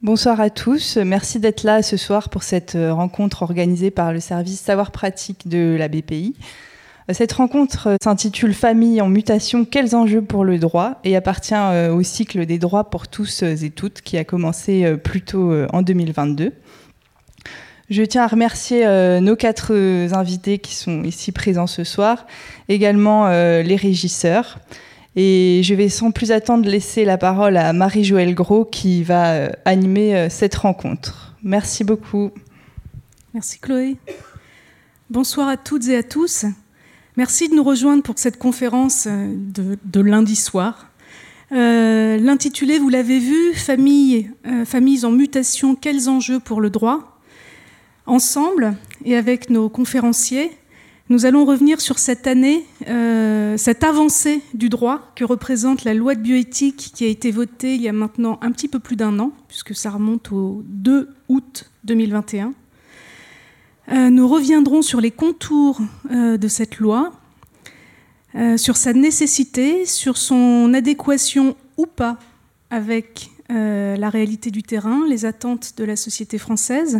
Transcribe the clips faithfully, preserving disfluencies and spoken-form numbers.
Bonsoir à tous. Merci d'être là ce soir pour cette rencontre organisée par le service Savoir Pratique de la B P I. Cette rencontre s'intitule « Famille en mutation, quels enjeux pour le droit ?» et appartient au cycle des droits pour tous et toutes qui a commencé plus tôt en deux mille vingt-deux. Je tiens à remercier nos quatre invités qui sont ici présents ce soir, également les régisseurs. Et je vais sans plus attendre laisser la parole à Marie-Joëlle Gros qui va animer cette rencontre. Merci beaucoup. Merci Chloé. Bonsoir à toutes et à tous. Merci de nous rejoindre pour cette conférence de, de lundi soir. Euh, l'intitulé, vous l'avez vu, Famille, euh, Familles en mutation, quels enjeux pour le droit ? Ensemble, et avec nos conférenciers, nous allons revenir sur cette année, euh, cette avancée du droit que représente la loi de bioéthique qui a été votée il y a maintenant un petit peu plus d'un an, puisque ça remonte au deux août deux mille vingt et un. Euh, nous reviendrons sur les contours euh, de cette loi, euh, sur sa nécessité, sur son adéquation ou pas avec euh, la réalité du terrain, les attentes de la société française,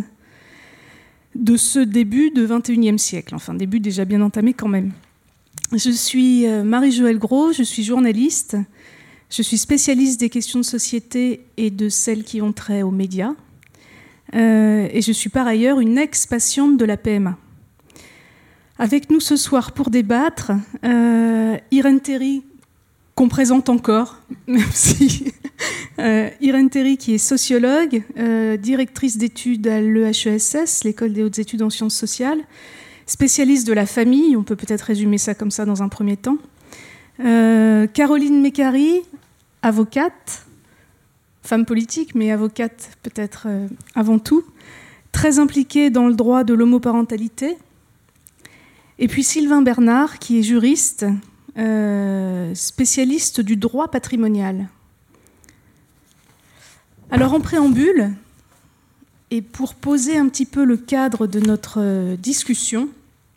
de ce début du vingt et unième siècle, enfin début déjà bien entamé quand même. Je suis Marie-Joëlle Gros, je suis journaliste, je suis spécialiste des questions de société et de celles qui ont trait aux médias, euh, et je suis par ailleurs une ex-patiente de la P M A. Avec nous ce soir pour débattre, euh, Irène Théry, qu'on présente encore, même si... Euh, Irène Théry, qui est sociologue, euh, directrice d'études à l'E H E S S, l'École des hautes études en sciences sociales, spécialiste de la famille, on peut peut-être résumer ça comme ça dans un premier temps. Euh, Caroline Mécari, avocate, femme politique, mais avocate peut-être euh, avant tout, très impliquée dans le droit de l'homoparentalité. Et puis Sylvain Bernard, qui est juriste, euh, spécialiste du droit patrimonial. Alors en préambule, et pour poser un petit peu le cadre de notre discussion,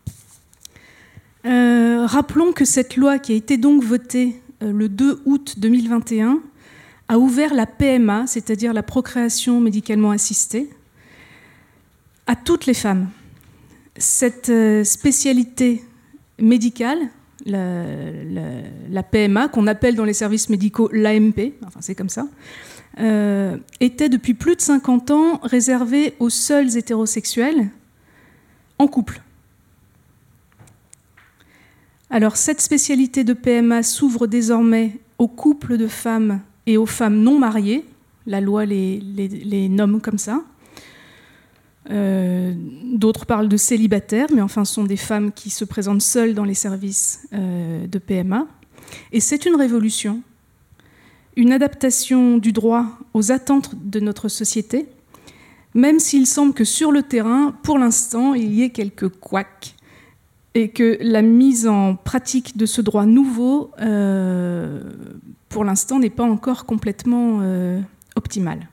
euh, rappelons que cette loi qui a été donc votée euh, le deux août deux mille vingt et un a ouvert la P M A, c'est-à-dire la procréation médicalement assistée, à toutes les femmes. Cette euh, spécialité médicale, la, la, la P M A, qu'on appelle dans les services médicaux l'A M P, enfin c'est comme ça, Euh, était depuis plus de cinquante ans réservée aux seuls hétérosexuels en couple. Alors cette spécialité de P M A s'ouvre désormais aux couples de femmes et aux femmes non mariées, la loi les, les, les nomme comme ça. Euh, d'autres parlent de célibataires, mais enfin ce sont des femmes qui se présentent seules dans les services euh, de P M A. Et c'est une révolution. Une adaptation du droit aux attentes de notre société, même s'il semble que sur le terrain, pour l'instant, il y ait quelques couacs et que la mise en pratique de ce droit nouveau, euh, pour l'instant, n'est pas encore complètement euh, optimale.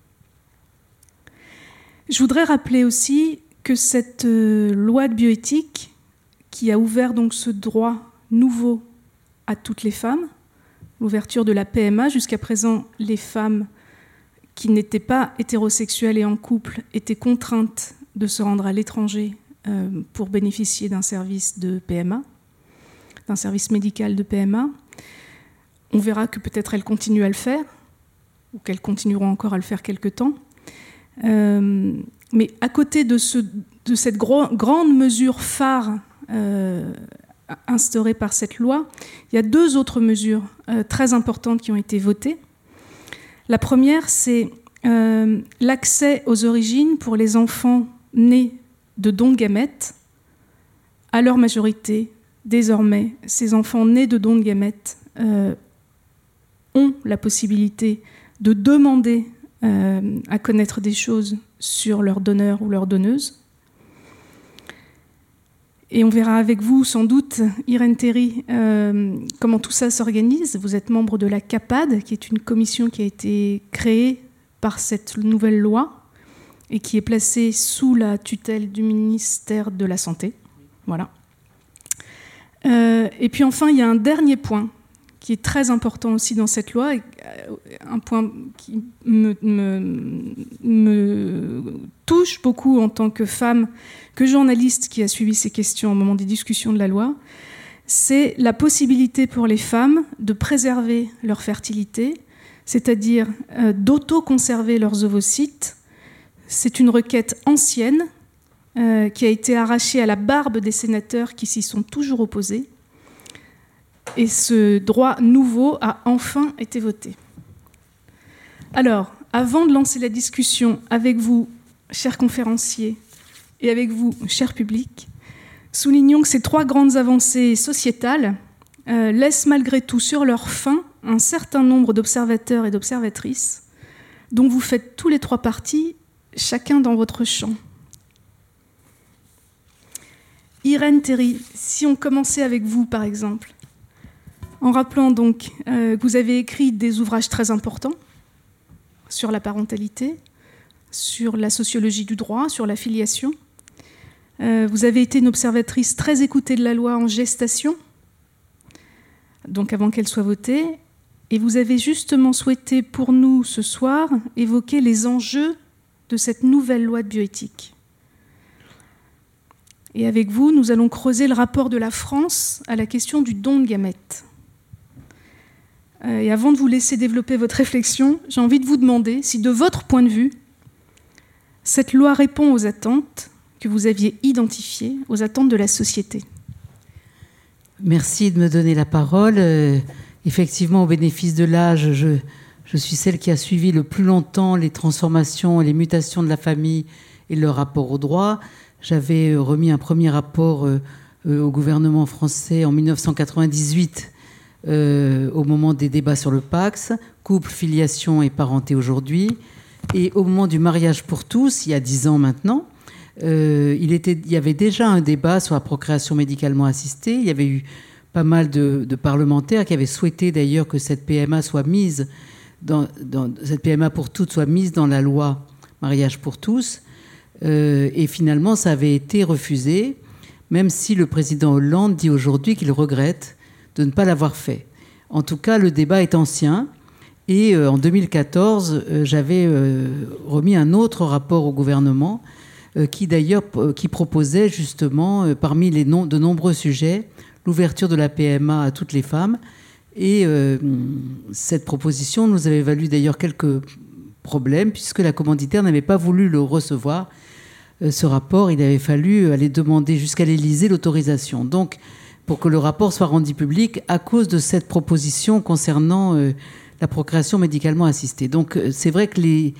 Je voudrais rappeler aussi que cette euh, loi de bioéthique, qui a ouvert donc ce droit nouveau à toutes les femmes, l'ouverture de la P M A. Jusqu'à présent, les femmes qui n'étaient pas hétérosexuelles et en couple étaient contraintes de se rendre à l'étranger euh, pour bénéficier d'un service de P M A, d'un service médical de P M A. On verra que peut-être elles continuent à le faire, ou qu'elles continueront encore à le faire quelque temps. Euh, mais à côté de, ce, de cette gro- grande mesure phare euh, instaurée par cette loi, il y a deux autres mesures euh, très importantes qui ont été votées. La première, c'est euh, l'accès aux origines pour les enfants nés de dons de gamètes. À leur majorité, désormais, ces enfants nés de dons de gamètes euh, ont la possibilité de demander euh, à connaître des choses sur leur donneur ou leur donneuse. Et on verra avec vous, sans doute, Irène Théry, euh, comment tout ça s'organise. Vous êtes membre de la CAPAD, qui est une commission qui a été créée par cette nouvelle loi et qui est placée sous la tutelle du ministère de la Santé. Voilà. Euh, et puis enfin, il y a un dernier point qui est très important aussi dans cette loi, et un point qui me, me, me touche beaucoup en tant que femme, que journaliste qui a suivi ces questions au moment des discussions de la loi, c'est la possibilité pour les femmes de préserver leur fertilité, c'est-à-dire euh, d'auto-conserver leurs ovocytes. C'est une requête ancienne euh, qui a été arrachée à la barbe des sénateurs qui s'y sont toujours opposés. Et ce droit nouveau a enfin été voté. Alors, avant de lancer la discussion avec vous, chers conférenciers, et avec vous, cher public, soulignons que ces trois grandes avancées sociétales euh, laissent malgré tout sur leur fin un certain nombre d'observateurs et d'observatrices dont vous faites tous les trois parties, chacun dans votre champ. Irène Théry, si on commençait avec vous, par exemple, en rappelant donc euh, que vous avez écrit des ouvrages très importants sur la parentalité, sur la sociologie du droit, sur la filiation. Euh, vous avez été une observatrice très écoutée de la loi en gestation, donc avant qu'elle soit votée, et vous avez justement souhaité pour nous ce soir évoquer les enjeux de cette nouvelle loi de bioéthique. Et avec vous, nous allons creuser le rapport de la France à la question du don de gamètes. Et avant de vous laisser développer votre réflexion, j'ai envie de vous demander si, de votre point de vue, cette loi répond aux attentes que vous aviez identifiées, aux attentes de la société. Merci de me donner la parole. Euh, effectivement, au bénéfice de l'âge, je, je suis celle qui a suivi le plus longtemps les transformations et les mutations de la famille et leur rapport au droit. J'avais remis un premier rapport euh, euh, au gouvernement français en mille neuf cent quatre-vingt-dix-huit, Euh, au moment des débats sur le Pacs, couple, filiation et parenté aujourd'hui. Et au moment du mariage pour tous, il y a dix ans maintenant, euh, il, était, il y avait déjà un débat sur la procréation médicalement assistée. Il y avait eu pas mal de, de parlementaires qui avaient souhaité d'ailleurs que cette P M A soit mise dans, dans, cette P M A pour toutes soit mise dans la loi mariage pour tous. Euh, et finalement, ça avait été refusé, même si le président Hollande dit aujourd'hui qu'il regrette de ne pas l'avoir fait. En tout cas, le débat est ancien. Et euh, en deux mille quatorze, euh, j'avais euh, remis un autre rapport au gouvernement euh, qui d'ailleurs euh, qui proposait justement, euh, parmi les no- de nombreux sujets, l'ouverture de la P M A à toutes les femmes. Et euh, cette proposition nous avait valu d'ailleurs quelques problèmes, puisque la commanditaire n'avait pas voulu le recevoir. Euh, ce rapport, il avait fallu aller demander jusqu'à l'Élysée l'autorisation. Donc, pour que le rapport soit rendu public à cause de cette proposition concernant euh, la procréation médicalement assistée. Donc c'est vrai que les,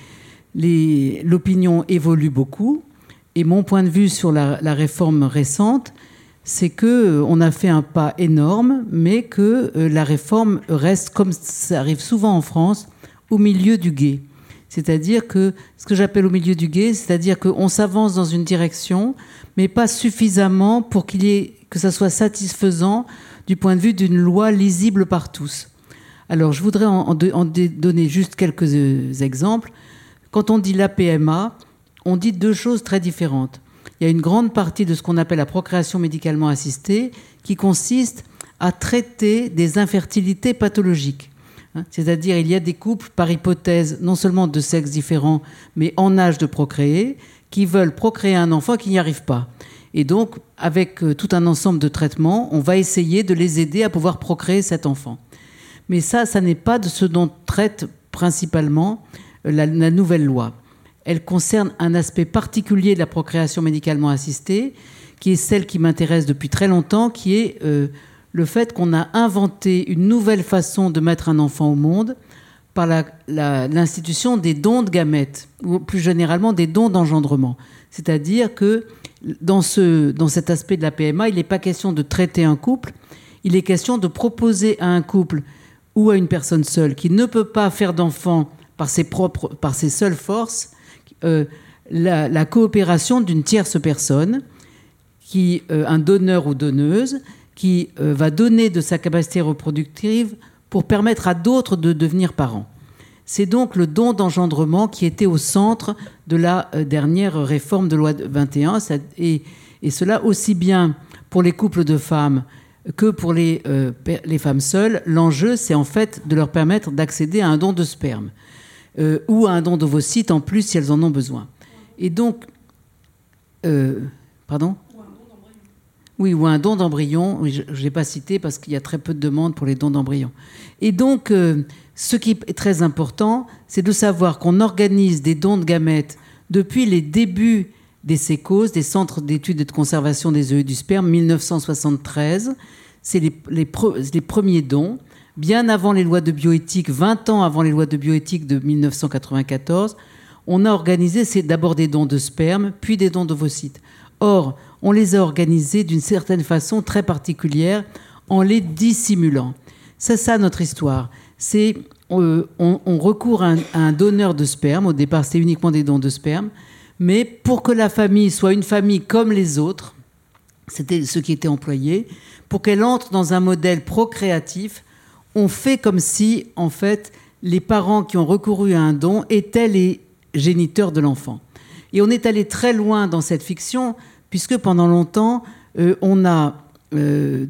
les, l'opinion évolue beaucoup, et mon point de vue sur la, la réforme récente, c'est qu'on a fait un pas énorme, mais que euh, la réforme reste, comme ça arrive souvent en France, au milieu du gué. C'est-à-dire que, ce que j'appelle au milieu du gué, c'est-à-dire qu'on s'avance dans une direction, mais pas suffisamment pour qu'il y ait, que ça soit satisfaisant du point de vue d'une loi lisible par tous. Alors, je voudrais en, en, de, en donner juste quelques euh, exemples. Quand on dit la P M A, on dit deux choses très différentes. Il y a une grande partie de ce qu'on appelle la procréation médicalement assistée qui consiste à traiter des infertilités pathologiques. C'est-à-dire, il y a des couples, par hypothèse, non seulement de sexes différents, mais en âge de procréer, qui veulent procréer un enfant qui n'y arrive pas. Et donc, avec tout un ensemble de traitements, on va essayer de les aider à pouvoir procréer cet enfant. Mais ça, ça n'est pas de ce dont traite principalement la, la nouvelle loi. Elle concerne un aspect particulier de la procréation médicalement assistée, qui est celle qui m'intéresse depuis très longtemps, qui est euh, le fait qu'on a inventé une nouvelle façon de mettre un enfant au monde par la, la, l'institution des dons de gamètes, ou plus généralement des dons d'engendrement. C'est-à-dire que dans, ce, dans cet aspect de la P M A, il n'est pas question de traiter un couple, il est question de proposer à un couple ou à une personne seule qui ne peut pas faire d'enfant par ses, propres, par ses seules forces, euh, la, la coopération d'une tierce personne, qui, euh, un donneur ou donneuse, qui euh, va donner de sa capacité reproductive pour permettre à d'autres de devenir parents. C'est donc le don d'engendrement qui était au centre de la euh, dernière réforme de loi vingt et un, et, et cela aussi bien pour les couples de femmes que pour les, euh, les femmes seules, l'enjeu, c'est en fait de leur permettre d'accéder à un don de sperme euh, ou à un don d'ovocytes en plus si elles en ont besoin. Et donc... Euh, pardon ? Oui, ou un don d'embryon. Oui, je ne l'ai pas cité parce qu'il y a très peu de demandes pour les dons d'embryon. Et donc, euh, ce qui est très important, c'est de savoir qu'on organise des dons de gamètes depuis les débuts des C E C O S, des centres d'études et de conservation des œufs et du sperme, mille neuf cent soixante-treize. C'est les, les, pro, les premiers dons, bien avant les lois de bioéthique, vingt ans avant les lois de bioéthique de mille neuf cent quatre-vingt-quatorze. On a organisé c'est d'abord des dons de sperme, puis des dons d'ovocytes. Or, on les a organisés d'une certaine façon très particulière en les dissimulant. C'est ça notre histoire. C'est, euh, on, on recourt à un, à un donneur de sperme. Au départ, c'était uniquement des dons de sperme. Mais pour que la famille soit une famille comme les autres, c'était ce qui était employé, pour qu'elle entre dans un modèle procréatif, on fait comme si, en fait, les parents qui ont recouru à un don étaient les géniteurs de l'enfant. Et on est allé très loin dans cette fiction, puisque pendant longtemps, euh, on a euh,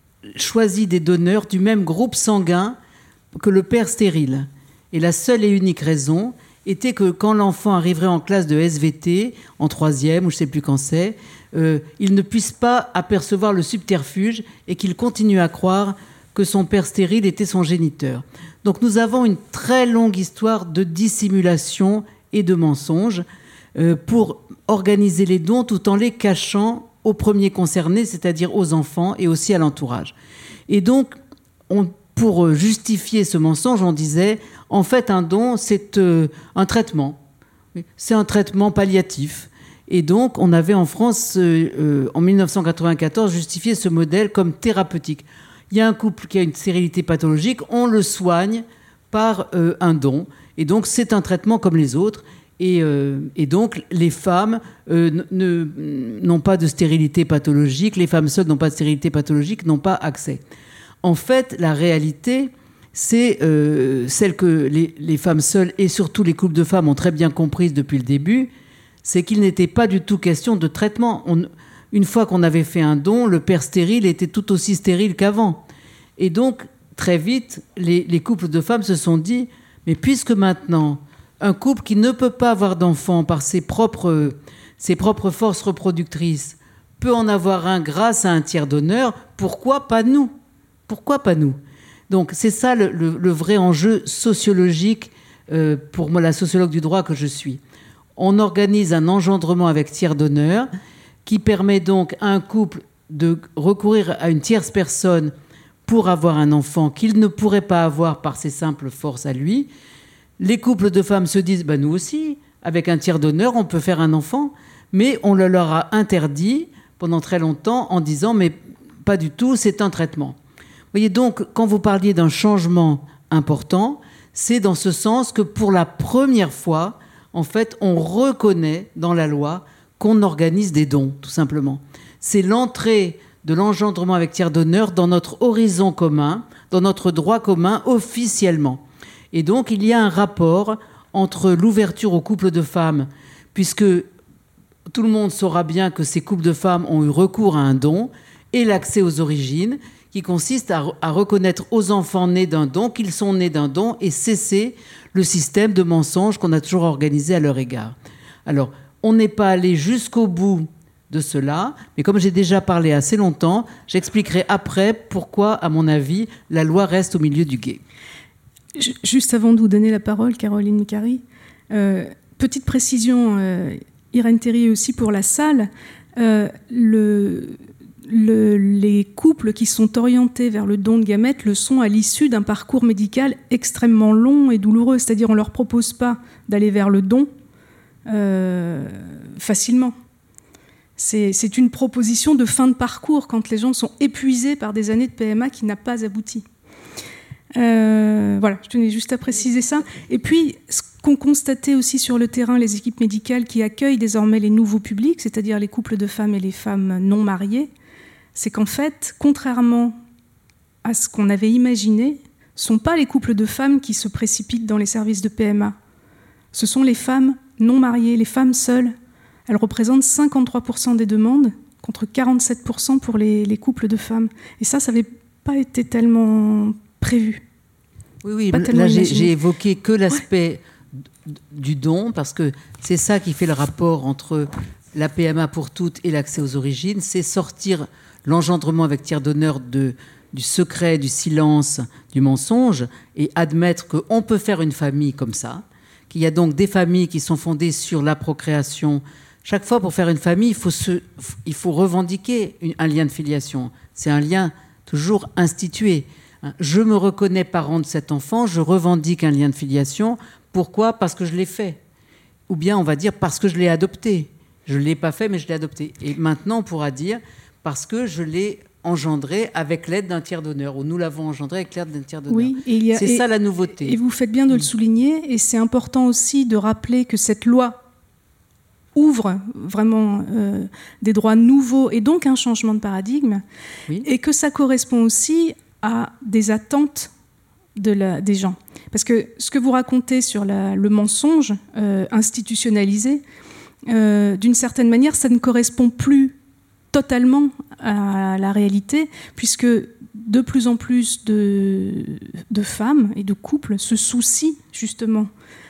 choisi des donneurs du même groupe sanguin que le père stérile. Et la seule et unique raison était que quand l'enfant arriverait en classe de S V T, en troisième, ou je ne sais plus quand c'est, euh, il ne puisse pas apercevoir le subterfuge et qu'il continue à croire que son père stérile était son géniteur. Donc nous avons une très longue histoire de dissimulation et de mensonges euh, pour organiser les dons tout en les cachant aux premiers concernés, c'est-à-dire aux enfants et aussi à l'entourage. Et donc, on, pour justifier ce mensonge, on disait, en fait, un don, c'est euh, un traitement. C'est un traitement palliatif. Et donc, on avait en France, euh, euh, en mille neuf cent quatre-vingt-quatorze, justifié ce modèle comme thérapeutique. Il y a un couple qui a une stérilité pathologique, on le soigne par euh, un don. Et donc, c'est un traitement comme les autres. Et, euh, et donc, les femmes euh, ne, n'ont pas de stérilité pathologique, les femmes seules n'ont pas de stérilité pathologique, n'ont pas accès. En fait, la réalité, c'est euh, celle que les, les femmes seules et surtout les couples de femmes ont très bien comprise depuis le début, c'est qu'il n'était pas du tout question de traitement. On, une fois qu'on avait fait un don, le père stérile était tout aussi stérile qu'avant. Et donc, très vite, les, les couples de femmes se sont dit, mais puisque maintenant, un couple qui ne peut pas avoir d'enfant par ses propres, ses propres forces reproductrices peut en avoir un grâce à un tiers donneur, pourquoi pas nous ? Pourquoi pas nous ? Donc c'est ça le, le, le vrai enjeu sociologique euh, pour moi, la sociologue du droit que je suis. On organise un engendrement avec tiers donneur qui permet donc à un couple de recourir à une tierce personne pour avoir un enfant qu'il ne pourrait pas avoir par ses simples forces à lui. Les couples de femmes se disent bah, « nous aussi, avec un tiers donneur, on peut faire un enfant », mais on le leur a interdit pendant très longtemps en disant « mais pas du tout, c'est un traitement ». Vous voyez donc, quand vous parliez d'un changement important, c'est dans ce sens que pour la première fois, en fait, on reconnaît dans la loi qu'on organise des dons, tout simplement. C'est l'entrée de l'engendrement avec tiers donneur dans notre horizon commun, dans notre droit commun officiellement. Et donc, il y a un rapport entre l'ouverture aux couples de femmes, puisque tout le monde saura bien que ces couples de femmes ont eu recours à un don, et l'accès aux origines, qui consiste à, à reconnaître aux enfants nés d'un don qu'ils sont nés d'un don et cesser le système de mensonges qu'on a toujours organisé à leur égard. Alors, on n'est pas allé jusqu'au bout de cela, mais comme j'ai déjà parlé assez longtemps, j'expliquerai après pourquoi, à mon avis, la loi reste au milieu du gué. Juste avant de vous donner la parole, Caroline Mécari, euh, petite précision, euh, Irène Théry aussi pour la salle, euh, le, le, les couples qui sont orientés vers le don de gamètes le sont à l'issue d'un parcours médical extrêmement long et douloureux, c'est-à-dire on ne leur propose pas d'aller vers le don euh, facilement. C'est, c'est une proposition de fin de parcours quand les gens sont épuisés par des années de P M A qui n'a pas abouti. Euh, voilà, je tenais juste à préciser ça. Et puis, ce qu'ont constaté aussi sur le terrain les équipes médicales qui accueillent désormais les nouveaux publics, c'est-à-dire les couples de femmes et les femmes non mariées, c'est qu'en fait, contrairement à ce qu'on avait imaginé, ce ne sont pas les couples de femmes qui se précipitent dans les services de P M A. Ce sont les femmes non mariées, les femmes seules. Elles représentent cinquante-trois pour cent des demandes contre quarante-sept pour cent pour les, les couples de femmes. Et ça, ça n'avait pas été tellement prévu. Oui, oui, là j'ai, j'ai évoqué que l'aspect ouais. du don, parce que c'est ça qui fait le rapport entre la P M A pour toutes et l'accès aux origines, c'est sortir l'engendrement avec tiers donneur de, du secret, du silence, du mensonge, et admettre qu'on peut faire une famille comme ça, qu'il y a donc des familles qui sont fondées sur la procréation. Chaque fois, pour faire une famille, il faut, se, il faut revendiquer une, un lien de filiation. C'est un lien toujours institué. Je me reconnais parent de cet enfant, je revendique un lien de filiation. Pourquoi ? Parce que je l'ai fait. Ou bien on va dire parce que je l'ai adopté. Je ne l'ai pas fait, mais je l'ai adopté. Et maintenant, on pourra dire parce que je l'ai engendré avec l'aide d'un tiers donneur, ou nous l'avons engendré avec l'aide d'un tiers donneur. Oui, et il y a, c'est et, ça la nouveauté. Et vous faites bien de le souligner, et c'est important aussi de rappeler que cette loi ouvre vraiment euh, des droits nouveaux et donc un changement de paradigme, oui. Et que ça correspond aussi à des attentes de la, des gens. Parce que ce que vous racontez sur la, le mensonge euh, institutionnalisé, euh, d'une certaine manière, ça ne correspond plus totalement à la réalité, puisque de plus en plus de, de femmes et de couples se soucient justement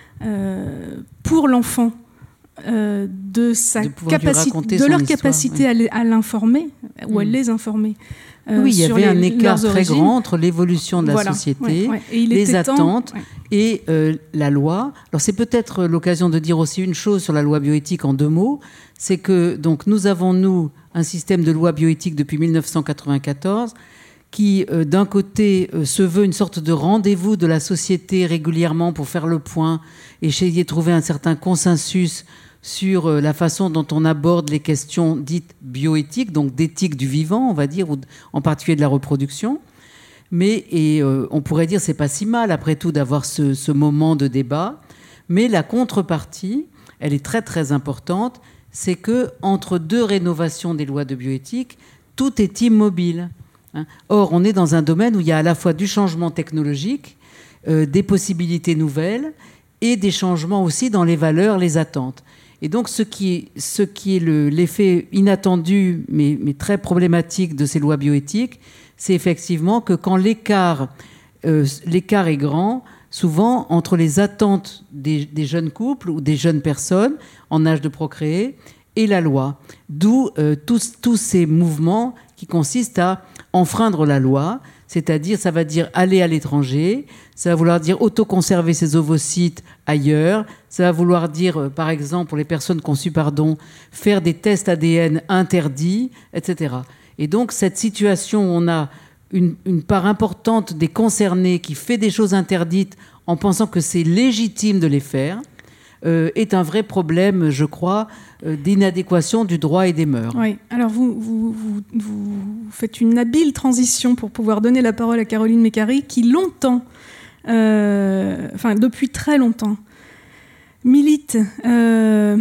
euh, pour l'enfant euh, de, sa de, capacité, de leur histoire, capacité oui. à, à l'informer ou mmh. à les informer. Euh, oui, il y avait les, un écart très grand entre l'évolution de la voilà, société, ouais, ouais. Et il les attentes temps, ouais. et euh, la loi. Alors c'est peut-être l'occasion de dire aussi une chose sur la loi bioéthique en deux mots, c'est que donc nous avons nous un système de loi bioéthique depuis mille neuf cent quatre-vingt-quatorze qui euh, d'un côté euh, se veut une sorte de rendez-vous de la société régulièrement pour faire le point et essayer de trouver un certain consensus sur la façon dont on aborde les questions dites bioéthiques, donc d'éthique du vivant, on va dire, ou en particulier de la reproduction. Mais et, euh, on pourrait dire que ce n'est pas si mal, après tout, d'avoir ce, ce moment de débat. Mais la contrepartie, elle est très, très importante, c'est qu'entre deux rénovations des lois de bioéthique, tout est immobile. Hein. Or, on est dans un domaine où il y a à la fois du changement technologique, euh, des possibilités nouvelles, et des changements aussi dans les valeurs, les attentes. Et donc, ce qui est, ce qui est le, l'effet inattendu, mais, mais très problématique de ces lois bioéthiques, c'est effectivement que quand l'écart, euh, l'écart est grand, souvent entre les attentes des, des jeunes couples ou des jeunes personnes en âge de procréer et la loi. D'où euh, tous, tous ces mouvements qui consistent à enfreindre la loi, c'est-à-dire, ça va dire aller à l'étranger, ça va vouloir dire autoconserver ses ovocytes ailleurs, ça va vouloir dire, par exemple, pour les personnes conçues par don, faire des tests A D N interdits, et cetera. Et donc, cette situation où on a une, une part importante des concernés qui fait des choses interdites en pensant que c'est légitime de les faire, euh, est un vrai problème, je crois, euh, d'inadéquation du droit et des mœurs. Oui, alors vous, vous, vous, vous faites une habile transition pour pouvoir donner la parole à Caroline Mécari, qui longtemps, euh, enfin depuis très longtemps, milite euh,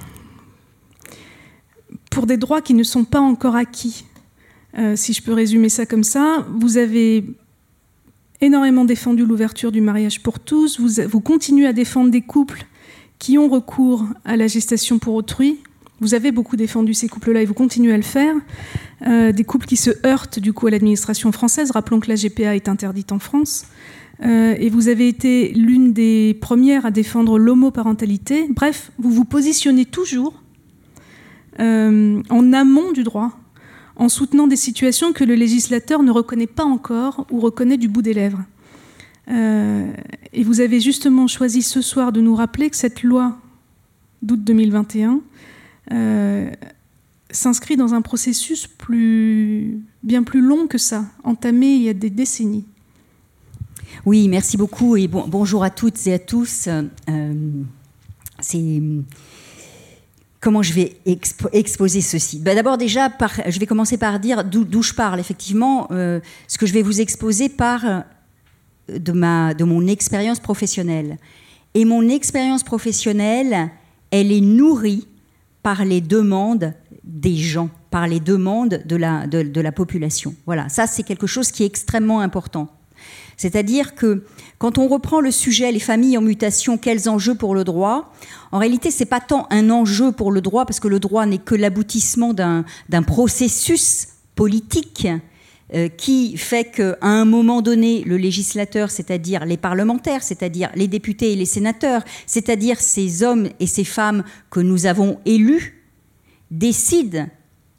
pour des droits qui ne sont pas encore acquis. Euh, si je peux résumer ça comme ça, vous avez énormément défendu l'ouverture du mariage pour tous, vous, vous continuez à défendre des couples qui ont recours à la gestation pour autrui. Vous avez beaucoup défendu ces couples-là et vous continuez à le faire. Euh, des couples qui se heurtent du coup à l'administration française. Rappelons que la G P A est interdite en France. Euh, et vous avez été l'une des premières à défendre l'homoparentalité. Bref, vous vous positionnez toujours euh, en amont du droit, en soutenant des situations que le législateur ne reconnaît pas encore ou reconnaît du bout des lèvres. Euh, et vous avez justement choisi ce soir de nous rappeler que cette loi d'août deux mille vingt et un euh, s'inscrit dans un processus plus, bien plus long que ça, entamé il y a des décennies. Oui, merci beaucoup et bon, bonjour à toutes et à tous. Euh, c'est... Comment je vais expo- exposer ceci ? Ben d'abord déjà, par, je vais commencer par dire d'où, d'où je parle. Effectivement, euh, ce que je vais vous exposer part de, ma, de mon expérience professionnelle. Et mon expérience professionnelle, elle est nourrie par les demandes des gens, par les demandes de la, de, de la population. Voilà, ça c'est quelque chose qui est extrêmement important. C'est-à-dire que quand on reprend le sujet « Les familles en mutation, quels enjeux pour le droit ?», en réalité, ce n'est pas tant un enjeu pour le droit, parce que le droit n'est que l'aboutissement d'un, d'un processus politique euh, qui fait qu'à un moment donné, le législateur, c'est-à-dire les parlementaires, c'est-à-dire les députés et les sénateurs, c'est-à-dire ces hommes et ces femmes que nous avons élus, décident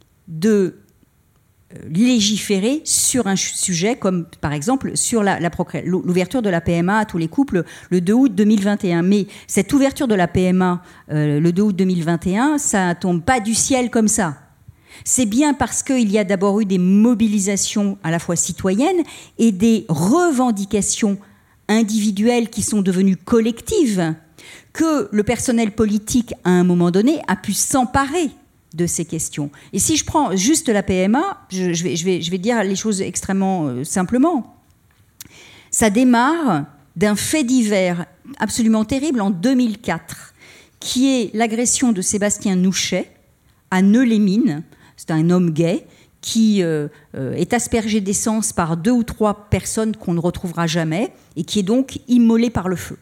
de légiférer sur un sujet comme par exemple sur la, la procré- l'ouverture de la P M A à tous les couples le deux août deux mille vingt et un. Mais cette ouverture de la P M A euh, le deux août deux mille vingt et un, ça tombe pas du ciel comme ça. C'est bien parce qu'il y a d'abord eu des mobilisations à la fois citoyennes et des revendications individuelles qui sont devenues collectives que le personnel politique à un moment donné a pu s'emparer de ces questions. Et si je prends juste la P M A, je, je, vais, je, vais, je vais dire les choses extrêmement euh, simplement. Ça démarre d'un fait divers absolument terrible en deux mille quatre, qui est l'agression de Sébastien Nouchet à Neux-les-Mines. C'est un homme gay qui euh, euh, est aspergé d'essence par deux ou trois personnes qu'on ne retrouvera jamais et qui est donc immolé par le feu.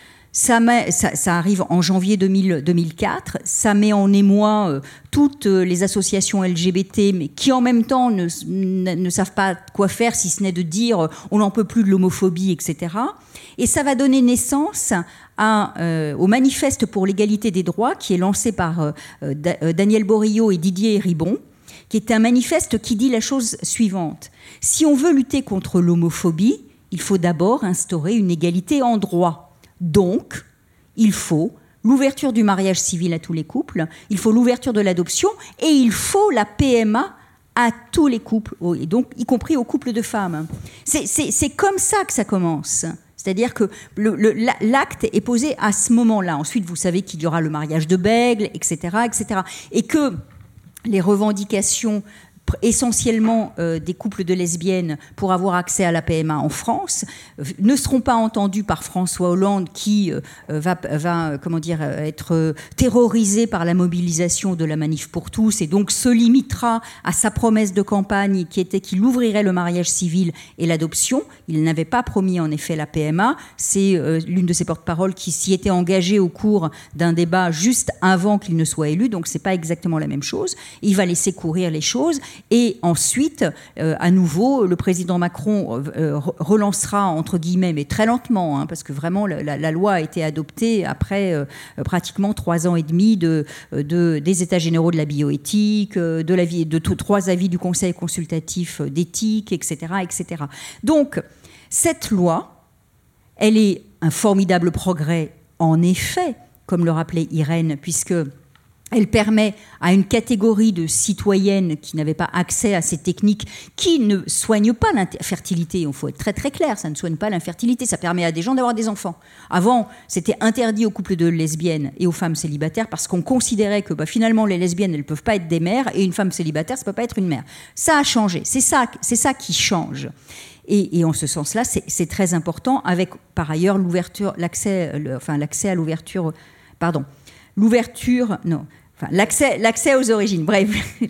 Ça, met, ça, ça arrive en janvier deux mille, deux mille quatre, ça met en émoi euh, toutes les associations L G B T, mais qui en même temps ne, ne, ne savent pas quoi faire, si ce n'est de dire euh, on n'en peut plus de l'homophobie, et cetera. Et ça va donner naissance à, euh, au manifeste pour l'égalité des droits, qui est lancé par euh, euh, Daniel Borillo et Didier Ribon, qui est un manifeste qui dit la chose suivante. Si on veut lutter contre l'homophobie, il faut d'abord instaurer une égalité en droit. Donc, il faut l'ouverture du mariage civil à tous les couples, il faut l'ouverture de l'adoption et il faut la P M A à tous les couples, et donc y compris aux couples de femmes. C'est, c'est, c'est comme ça que ça commence. C'est-à-dire que le, le, l'acte est posé à ce moment-là. Ensuite, vous savez qu'il y aura le mariage de bègles, et cetera, et cetera. Et que les revendications essentiellement euh, des couples de lesbiennes pour avoir accès à la P M A en France euh, ne seront pas entendus par François Hollande qui euh, va, va comment dire, être euh, terrorisé par la mobilisation de la Manif pour tous et donc se limitera à sa promesse de campagne qui était qu'il ouvrirait le mariage civil et l'adoption. Il n'avait pas promis en effet la P M A. C'est euh, l'une de ses porte-paroles qui s'y était engagée au cours d'un débat juste avant qu'il ne soit élu, donc c'est pas exactement la même chose. Il va laisser courir les choses. Et ensuite, euh, à nouveau, le président Macron euh, relancera, entre guillemets, mais très lentement, hein, parce que vraiment, la, la loi a été adoptée après euh, pratiquement trois ans et demi de, de, des États généraux de la bioéthique, de, la vie, de tout, trois avis du Conseil consultatif d'éthique, et cetera, et cetera. Donc, cette loi, elle est un formidable progrès, en effet, comme le rappelait Irène, puisque elle permet à une catégorie de citoyennes qui n'avaient pas accès à ces techniques, qui ne soignent pas l'infertilité, il faut être très très clair, ça ne soigne pas l'infertilité, ça permet à des gens d'avoir des enfants. Avant, c'était interdit aux couples de lesbiennes et aux femmes célibataires parce qu'on considérait que bah, finalement les lesbiennes, elles ne peuvent pas être des mères et une femme célibataire, ça ne peut pas être une mère. Ça a changé, c'est ça, c'est ça qui change. Et, et en ce sens-là, c'est, c'est très important, avec par ailleurs l'ouverture, l'accès, le, enfin l'accès à l'ouverture, pardon, l'ouverture, non. Enfin, l'accès, l'accès aux origines, bref.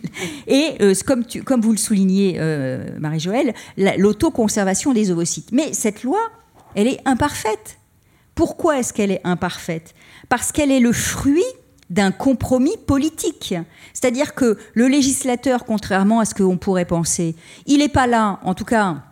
Et euh, comme, tu, comme vous le soulignez, euh, Marie-Joëlle, la, l'autoconservation des ovocytes. Mais cette loi, elle est imparfaite. Pourquoi est-ce qu'elle est imparfaite ? Parce qu'elle est le fruit d'un compromis politique. C'est-à-dire que le législateur, contrairement à ce qu'on pourrait penser, il n'est pas là, en tout cas,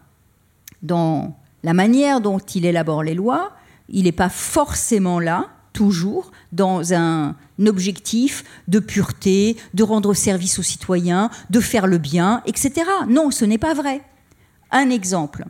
dans la manière dont il élabore les lois, il n'est pas forcément là, toujours, dans un objectif de pureté, de rendre service aux citoyens, de faire le bien, et cetera. Non, ce n'est pas vrai. Un exemple.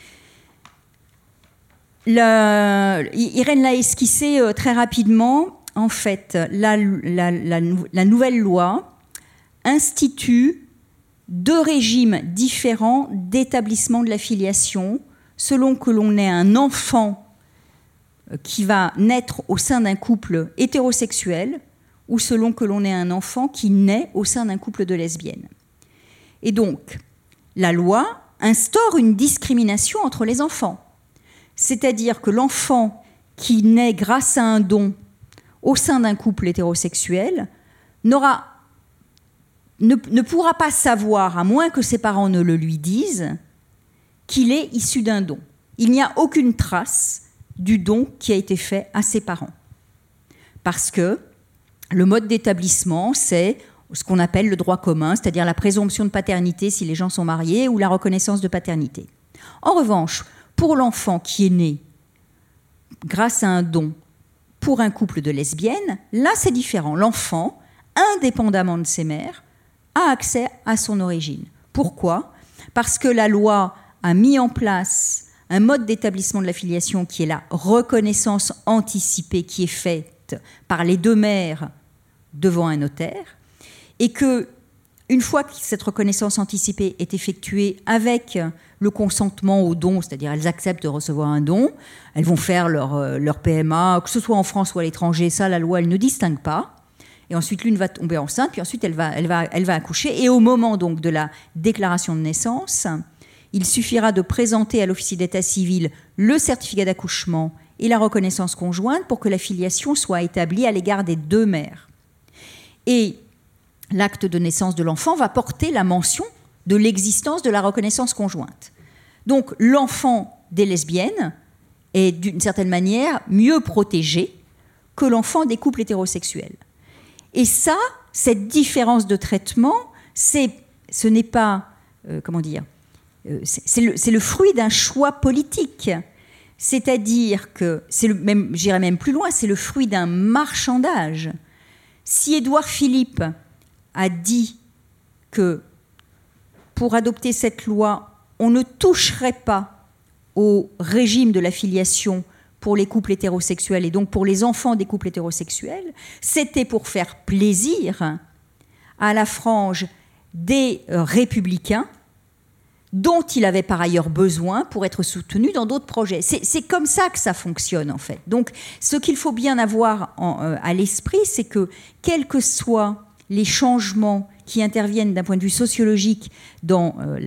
La, Irène l'a esquissé euh, très rapidement. En fait, la, la, la, la nouvelle loi institue deux régimes différents d'établissement de la filiation selon que l'on ait un enfant qui va naître au sein d'un couple hétérosexuel ou selon que l'on ait un enfant qui naît au sein d'un couple de lesbiennes. Et donc, la loi instaure une discrimination entre les enfants. C'est-à-dire que l'enfant qui naît grâce à un don au sein d'un couple hétérosexuel n'aura, ne, ne pourra pas savoir, à moins que ses parents ne le lui disent, qu'il est issu d'un don. il n'y a aucune trace du don qui a été fait à ses parents. Parce que le mode d'établissement, c'est ce qu'on appelle le droit commun, c'est-à-dire la présomption de paternité si les gens sont mariés ou la reconnaissance de paternité. En revanche, pour l'enfant qui est né grâce à un don pour un couple de lesbiennes, là c'est différent. L'enfant, indépendamment de ses mères, a accès à son origine. Pourquoi ? Parce que la loi a mis en place un mode d'établissement de la filiation qui est la reconnaissance anticipée qui est faite par les deux mères devant un notaire, et que une fois que cette reconnaissance anticipée est effectuée avec le consentement au don, c'est-à-dire elles acceptent de recevoir un don, elles vont faire leur, leur P M A, que ce soit en France ou à l'étranger, ça la loi elle ne distingue pas. Et ensuite l'une va tomber enceinte, puis ensuite elle va, elle va, elle va accoucher. Et au moment donc de la déclaration de naissance, il suffira de présenter à l'officier d'état civil le certificat d'accouchement et la reconnaissance conjointe pour que la filiation soit établie à l'égard des deux mères. Et l'acte de naissance de l'enfant va porter la mention de l'existence de la reconnaissance conjointe. Donc l'enfant des lesbiennes est d'une certaine manière mieux protégé que l'enfant des couples hétérosexuels. Et ça, cette différence de traitement, c'est, ce n'est pas, euh, comment dire, euh, c'est, c'est, le, c'est le fruit d'un choix politique. C'est-à-dire que, c'est le même, j'irais même plus loin, c'est le fruit d'un marchandage. Si Édouard Philippe a dit que pour adopter cette loi, on ne toucherait pas au régime de la filiation pour les couples hétérosexuels et donc pour les enfants des couples hétérosexuels, c'était pour faire plaisir à la frange des républicains dont il avait par ailleurs besoin pour être soutenu dans d'autres projets. C'est, c'est comme ça que ça fonctionne en fait. Donc ce qu'il faut bien avoir en, euh, à l'esprit, c'est que quels que soient les changements qui interviennent d'un point de vue sociologique dans euh,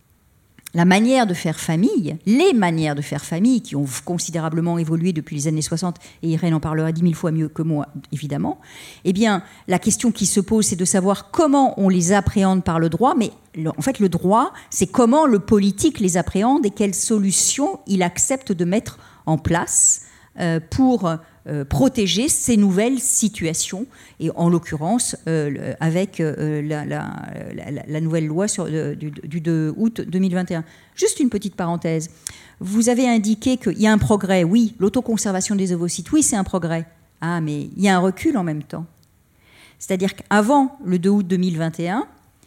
la manière de faire famille, les manières de faire famille qui ont considérablement évolué depuis les années soixante, et Irène en parlera dix mille fois mieux que moi, évidemment, eh bien, la question qui se pose, c'est de savoir comment on les appréhende par le droit, mais en fait, le droit, c'est comment le politique les appréhende et quelles solutions il accepte de mettre en place euh, pour euh, protéger ces nouvelles situations, et en l'occurrence, euh, avec euh, la, la, la, la nouvelle loi sur, euh, du, du deux août deux mille vingt et un. Juste une petite parenthèse. Vous avez indiqué qu'il y a un progrès. Oui, l'autoconservation des ovocytes, oui, c'est un progrès. Ah, mais il y a un recul en même temps. C'est-à-dire qu'avant le deux août deux mille vingt et un,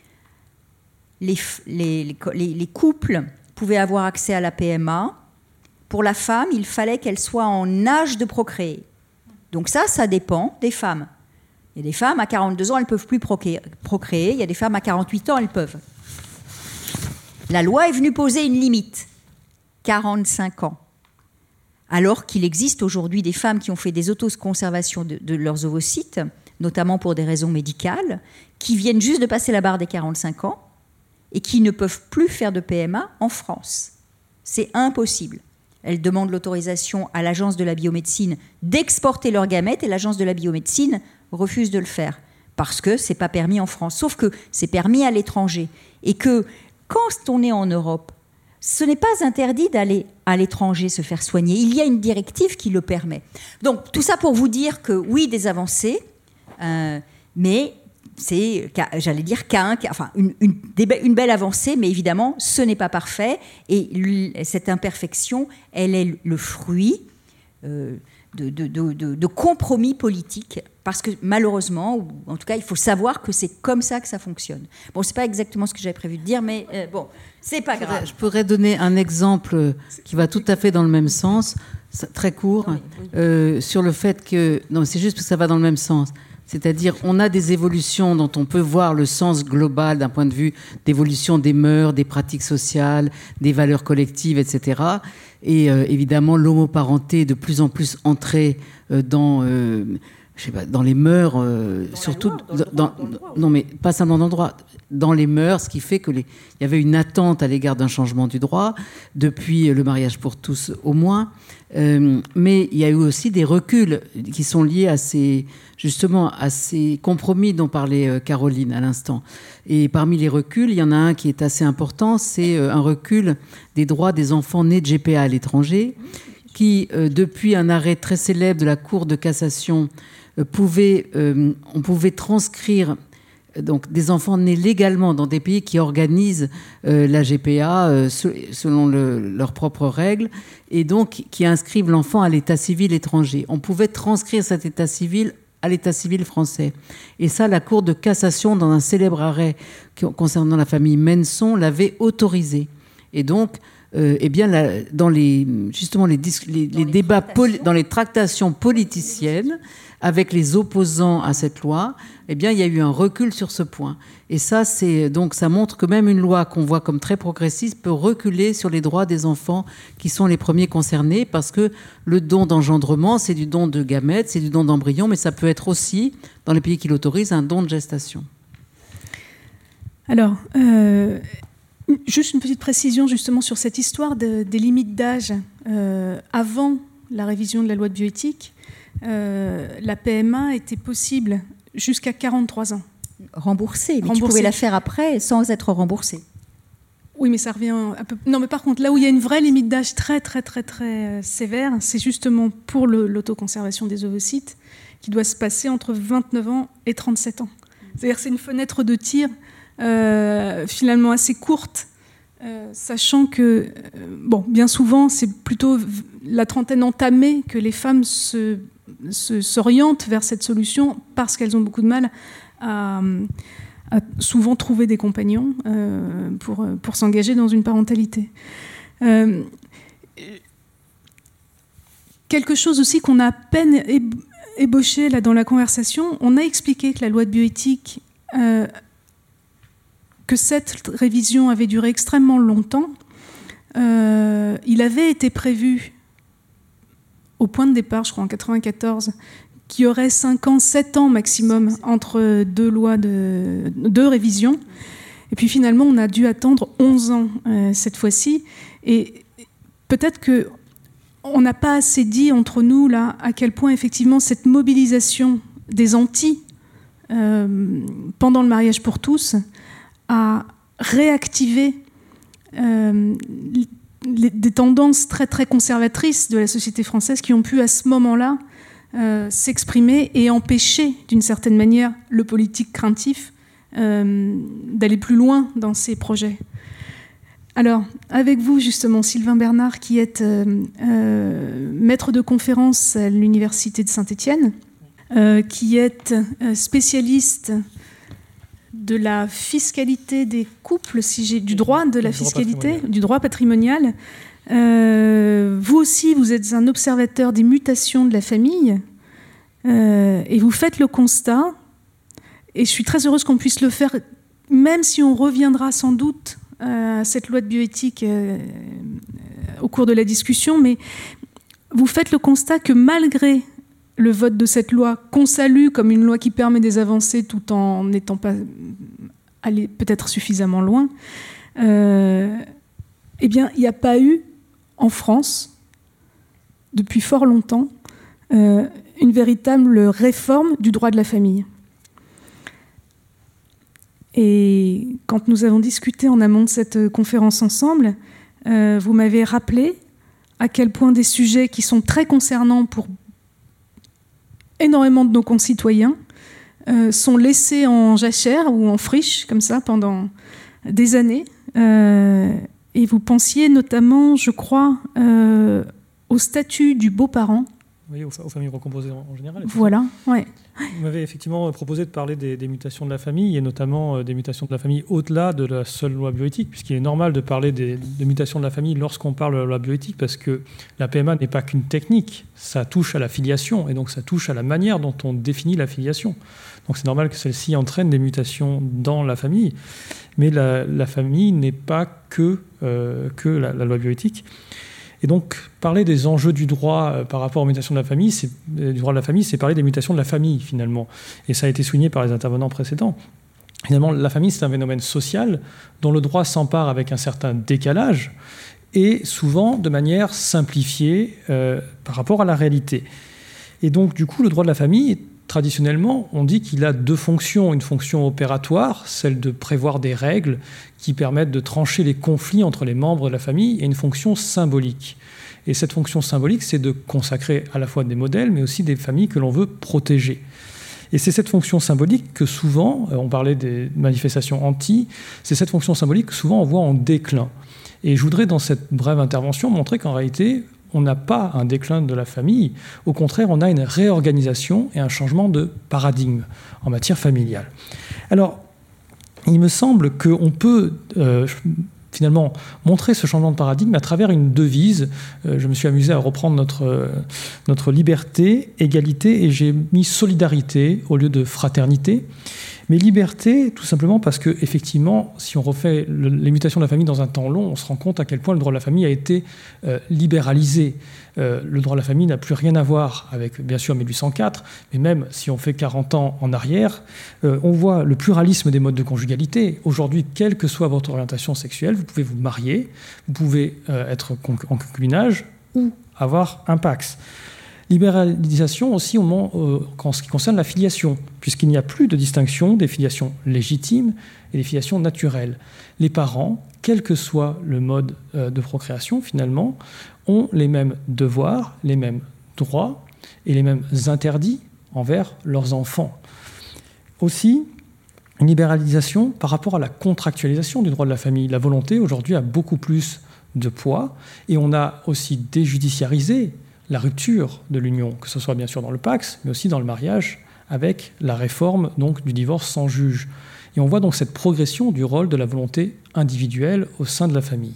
les, les, les, les couples pouvaient avoir accès à la P M A. Pour la femme, il fallait qu'elle soit en âge de procréer. Donc ça, ça dépend des femmes. Il y a des femmes à quarante-deux ans, elles ne peuvent plus procréer. Il y a des femmes à quarante-huit ans, elles peuvent. La loi est venue poser une limite, quarante-cinq ans. Alors qu'il existe aujourd'hui des femmes qui ont fait des autoconservations de, de leurs ovocytes, notamment pour des raisons médicales, qui viennent juste de passer la barre des quarante-cinq ans et qui ne peuvent plus faire de P M A en France. C'est impossible. Elles demandent l'autorisation à l'agence de la biomédecine d'exporter leurs gamètes et l'agence de la biomédecine refuse de le faire parce que ce n'est pas permis en France. Sauf que c'est permis à l'étranger. Et que quand on est en Europe, ce n'est pas interdit d'aller à l'étranger se faire soigner. Il y a une directive qui le permet. Donc tout ça pour vous dire que oui, des avancées, euh, mais c'est, j'allais dire, qu'un, enfin, une, une, une belle avancée, mais évidemment, ce n'est pas parfait. Et cette imperfection, elle est le fruit euh, de, de, de, de, de compromis politiques. Parce que malheureusement, ou en tout cas, il faut savoir que c'est comme ça que ça fonctionne. Bon, c'est pas exactement ce que j'avais prévu de dire, mais euh, bon, c'est pas grave. Je pourrais donner un exemple qui va tout à fait dans le même sens, très court, non, oui. euh, sur le fait que... Non, c'est juste parce que ça va dans le même sens. C'est-à-dire, on a des évolutions dont on peut voir le sens global d'un point de vue d'évolution des mœurs, des pratiques sociales, des valeurs collectives, et cetera. Et euh, évidemment, l'homoparenté est de plus en plus entrée euh, dans, euh, je sais pas, dans les mœurs, euh, dans surtout, loi, dans dans, droit, dans droit, non mais pas seulement dans le droit, dans les mœurs, ce qui fait que les, il y avait une attente à l'égard d'un changement du droit depuis le mariage pour tous au moins, euh, mais il y a eu aussi des reculs qui sont liés à ces, justement à ces compromis dont parlait Caroline à l'instant. Et parmi les reculs, il y en a un qui est assez important, c'est un recul des droits des enfants nés de G P A à l'étranger, qui, euh, depuis un arrêt très célèbre de la Cour de cassation, euh, pouvait, euh, on pouvait transcrire euh, donc, des enfants nés légalement dans des pays qui organisent euh, la G P A euh, selon le, leurs propres règles, et donc qui inscrivent l'enfant à l'état civil étranger. On pouvait transcrire cet état civil à l'état civil français. Et ça, la Cour de cassation, dans un célèbre arrêt concernant la famille Menson, l'avait autorisé. Et donc, Euh, eh bien, la, dans les, justement les, les, les, les débats, poli, dans les tractations politiciennes avec les opposants à cette loi, eh bien, il y a eu un recul sur ce point. Et ça, c'est, donc, ça montre que même une loi qu'on voit comme très progressiste peut reculer sur les droits des enfants qui sont les premiers concernés, parce que le don d'engendrement, c'est du don de gamètes, c'est du don d'embryons, mais ça peut être aussi, dans les pays qui l'autorisent, un don de gestation. Alors... Euh... Juste une petite précision justement sur cette histoire de, des limites d'âge. Euh, avant la révision de la loi de bioéthique, euh, la P M A était possible jusqu'à quarante-trois ans. Remboursée, mais Remboursée. Tu pouvais la faire après sans être remboursée. Oui, mais ça revient un peu... Non, mais par contre, là où il y a une vraie limite d'âge très, très, très, très sévère, c'est justement pour le, l'autoconservation des ovocytes, qui doit se passer entre vingt-neuf ans et trente-sept ans. C'est-à-dire que c'est une fenêtre de tir Euh, finalement assez courte, euh, sachant que, euh, bon, bien souvent, c'est plutôt la trentaine entamée que les femmes se, se, s'orientent vers cette solution parce qu'elles ont beaucoup de mal à, à souvent trouver des compagnons euh, pour, pour s'engager dans une parentalité. Euh, quelque chose aussi qu'on a à peine ébauché là, dans la conversation, on a expliqué que la loi de bioéthique euh, que cette révision avait duré extrêmement longtemps. Euh, il avait été prévu, au point de départ, je crois en quatre-vingt-quatorze, qu'il y aurait cinq ans, sept ans maximum entre deux lois, de, deux révisions. Et puis finalement, on a dû attendre onze ans euh, cette fois-ci. Et peut-être qu'on n'a pas assez dit entre nous, là, à quel point, effectivement, cette mobilisation des anti euh, pendant le mariage pour tous à réactiver euh, les, des tendances très, très conservatrices de la société française qui ont pu, à ce moment-là, euh, s'exprimer et empêcher, d'une certaine manière, le politique craintif euh, d'aller plus loin dans ses projets. Alors, avec vous, justement, Sylvain Bernard, qui est euh, euh, maître de conférence à l'Université de Saint-Étienne, euh, qui est euh, spécialiste de la fiscalité des couples, si j'ai du droit de la du fiscalité, droit du droit patrimonial. Euh, vous aussi, vous êtes un observateur des mutations de la famille euh, et vous faites le constat, et je suis très heureuse qu'on puisse le faire, même si on reviendra sans doute à cette loi de bioéthique euh, au cours de la discussion, mais vous faites le constat que malgré le vote de cette loi, qu'on salue comme une loi qui permet des avancées tout en n'étant pas allé peut-être suffisamment loin, euh, eh bien, il n'y a pas eu, en France, depuis fort longtemps, euh, une véritable réforme du droit de la famille. Et quand nous avons discuté en amont de cette conférence ensemble, euh, vous m'avez rappelé à quel point des sujets qui sont très concernants pour énormément de nos concitoyens euh, sont laissés en jachère ou en friche, comme ça, pendant des années. Euh, et vous pensiez notamment, je crois, euh, au statut du beau-parent. Oui, aux, aux familles recomposées en, en général. Voilà, ouais. Vous m'avez effectivement proposé de parler des, des mutations de la famille, et notamment euh, des mutations de la famille au-delà de la seule loi bioéthique, puisqu'il est normal de parler des, des mutations de la famille lorsqu'on parle de la loi bioéthique, parce que la P M A n'est pas qu'une technique, ça touche à la filiation, et donc ça touche à la manière dont on définit la filiation. Donc c'est normal que celle-ci entraîne des mutations dans la famille, mais la, la famille n'est pas que, euh, que la, la loi bioéthique. Et donc, parler des enjeux du droit euh, par rapport aux mutations de la famille, c'est, euh, du droit de la famille, c'est parler des mutations de la famille, finalement. Et ça a été souligné par les intervenants précédents. Finalement, la famille, c'est un phénomène social dont le droit s'empare avec un certain décalage et souvent de manière simplifiée euh, par rapport à la réalité. Et donc, du coup, le droit de la famille, traditionnellement, on dit qu'il a deux fonctions. Une fonction opératoire, celle de prévoir des règles qui permettent de trancher les conflits entre les membres de la famille, et une fonction symbolique. Et cette fonction symbolique, c'est de consacrer à la fois des modèles, mais aussi des familles que l'on veut protéger. Et c'est cette fonction symbolique que souvent, on parlait des manifestations anti, c'est cette fonction symbolique que souvent on voit en déclin. Et je voudrais, dans cette brève intervention, montrer qu'en réalité, on n'a pas un déclin de la famille. Au contraire, on a une réorganisation et un changement de paradigme en matière familiale. Alors, il me semble qu'on peut euh, finalement montrer ce changement de paradigme à travers une devise. Euh, je me suis amusé à reprendre notre, euh, notre liberté, égalité, et j'ai mis solidarité au lieu de fraternité. Mais liberté, tout simplement parce que, effectivement, si on refait le, les mutations de la famille dans un temps long, on se rend compte à quel point le droit de la famille a été euh, libéralisé. Euh, le droit de la famille n'a plus rien à voir avec, bien sûr, mille huit cent quatre, mais même si on fait quarante ans en arrière, euh, on voit le pluralisme des modes de conjugalité. Aujourd'hui, quelle que soit votre orientation sexuelle, vous pouvez vous marier, vous pouvez euh, être en concubinage ou avoir un pax. Libéralisation aussi au moment, euh, en ce qui concerne la filiation, puisqu'il n'y a plus de distinction des filiations légitimes et des filiations naturelles. Les parents, quel que soit le mode euh, de procréation, finalement, ont les mêmes devoirs, les mêmes droits et les mêmes interdits envers leurs enfants. Aussi, une libéralisation par rapport à la contractualisation du droit de la famille. La volonté, aujourd'hui, a beaucoup plus de poids, et on a aussi déjudiciarisé la rupture de l'union, que ce soit bien sûr dans le pax, mais aussi dans le mariage, avec la réforme donc, du divorce sans juge. Et on voit donc cette progression du rôle de la volonté individuelle au sein de la famille.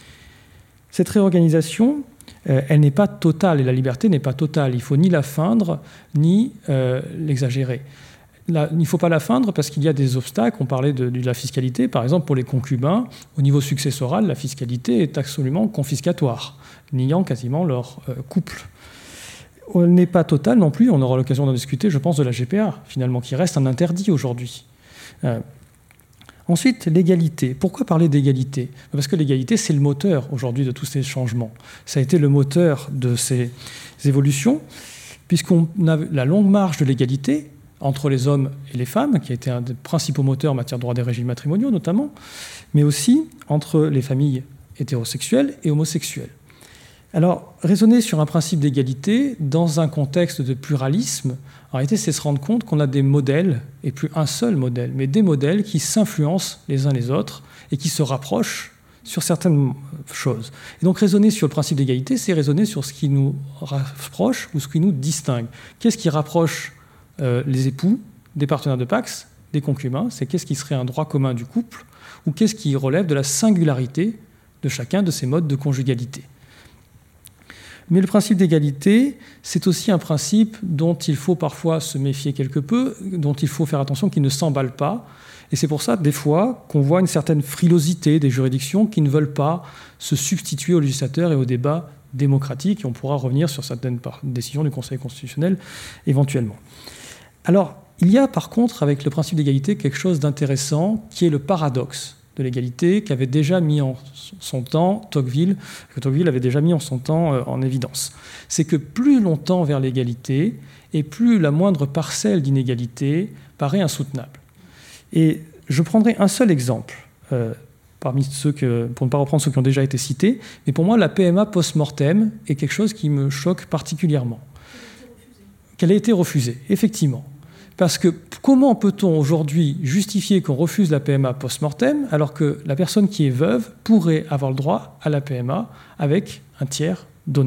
Cette réorganisation, euh, elle n'est pas totale, et la liberté n'est pas totale. Il ne faut ni la feindre, ni euh, l'exagérer. Là, il ne faut pas la feindre parce qu'il y a des obstacles. On parlait de, de la fiscalité. Par exemple, pour les concubins, au niveau successoral, la fiscalité est absolument confiscatoire, niant quasiment leur euh, couple. Elle n'est pas totale non plus. On aura l'occasion d'en discuter, je pense, de la G P A, finalement, qui reste un interdit aujourd'hui. Euh, ensuite, l'égalité. Pourquoi parler d'égalité ? Parce que l'égalité, c'est le moteur aujourd'hui de tous ces changements. Ça a été le moteur de ces évolutions, puisqu'on a la longue marche de l'égalité entre les hommes et les femmes, qui a été un des principaux moteurs en matière de droit des régimes matrimoniaux notamment, mais aussi entre les familles hétérosexuelles et homosexuelles. Alors, raisonner sur un principe d'égalité dans un contexte de pluralisme, en réalité, c'est se rendre compte qu'on a des modèles, et plus un seul modèle, mais des modèles qui s'influencent les uns les autres et qui se rapprochent sur certaines choses. Et donc, raisonner sur le principe d'égalité, c'est raisonner sur ce qui nous rapproche ou ce qui nous distingue. Qu'est-ce qui rapproche Euh, les époux, des partenaires de pax, des concubins, c'est qu'est-ce qui serait un droit commun du couple, ou qu'est-ce qui relève de la singularité de chacun de ces modes de conjugalité. Mais le principe d'égalité, c'est aussi un principe dont il faut parfois se méfier quelque peu, dont il faut faire attention qu'il ne s'emballe pas. Et c'est pour ça, des fois, qu'on voit une certaine frilosité des juridictions qui ne veulent pas se substituer aux législateurs et au débat démocratique, et on pourra revenir sur certaines décisions du Conseil constitutionnel éventuellement. Alors, il y a par contre, avec le principe d'égalité, quelque chose d'intéressant, qui est le paradoxe de l'égalité, qu'avait déjà mis en son temps Tocqueville, que Tocqueville avait déjà mis en son temps euh, en évidence. C'est que plus l'on tend vers l'égalité, et plus la moindre parcelle d'inégalité paraît insoutenable. Et je prendrai un seul exemple, euh, parmi ceux que, pour ne pas reprendre ceux qui ont déjà été cités, mais pour moi, la P M A post-mortem est quelque chose qui me choque particulièrement. Qu'elle a été refusée, effectivement. Parce que comment peut-on aujourd'hui justifier qu'on refuse la P M A post-mortem alors que la personne qui est veuve pourrait avoir le droit à la P M A avec un tiers donneur ?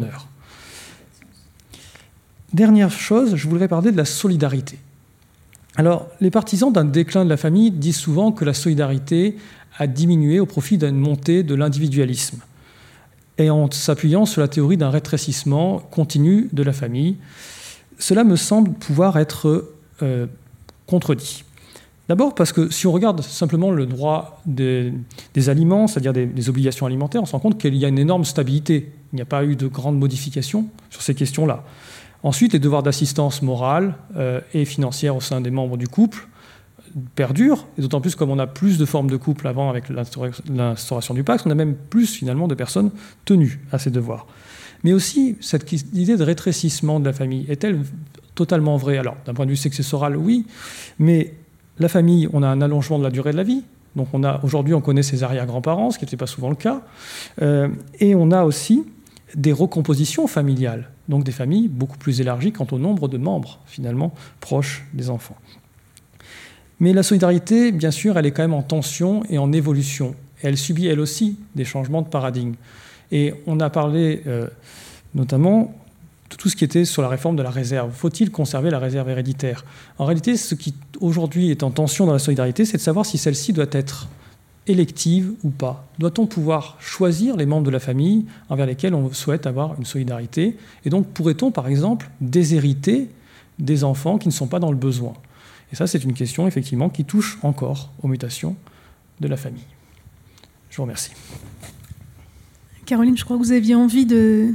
Dernière chose, je voudrais parler de la solidarité. Alors, les partisans d'un déclin de la famille disent souvent que la solidarité a diminué au profit d'une montée de l'individualisme, et en s'appuyant sur la théorie d'un rétrécissement continu de la famille. Cela me semble pouvoir être euh, contredit. D'abord parce que si on regarde simplement le droit des, des aliments, c'est-à-dire des, des obligations alimentaires, on se rend compte qu'il y a une énorme stabilité Il n'y a pas eu de grandes modifications sur ces questions-là. Ensuite, les devoirs d'assistance morale euh, et financière au sein des membres du couple perdurent, et d'autant plus comme on a plus de formes de couple avant avec l'instauration du pacte, on a même plus finalement de personnes tenues à ces devoirs. Mais aussi, cette idée de rétrécissement de la famille est-elle totalement vraie? Alors, d'un point de vue successoral, oui, mais la famille, on a un allongement de la durée de la vie. Donc, on a, aujourd'hui, on connaît ses arrière-grands-parents, ce qui n'était pas souvent le cas. Euh, et on a aussi des recompositions familiales, donc des familles beaucoup plus élargies quant au nombre de membres, finalement, proches des enfants. Mais la solidarité, bien sûr, elle est quand même en tension et en évolution. Et elle subit, elle aussi, des changements de paradigme. Et on a parlé euh, notamment de tout ce qui était sur la réforme de la réserve. Faut-il conserver la réserve héréditaire? En réalité, ce qui aujourd'hui est en tension dans la solidarité, c'est de savoir si celle-ci doit être élective ou pas. Doit-on pouvoir choisir les membres de la famille envers lesquels on souhaite avoir une solidarité? Et donc, pourrait-on, par exemple, déshériter des enfants qui ne sont pas dans le besoin? Et ça, c'est une question, effectivement, qui touche encore aux mutations de la famille. Je vous remercie. Caroline, je crois que vous aviez envie de,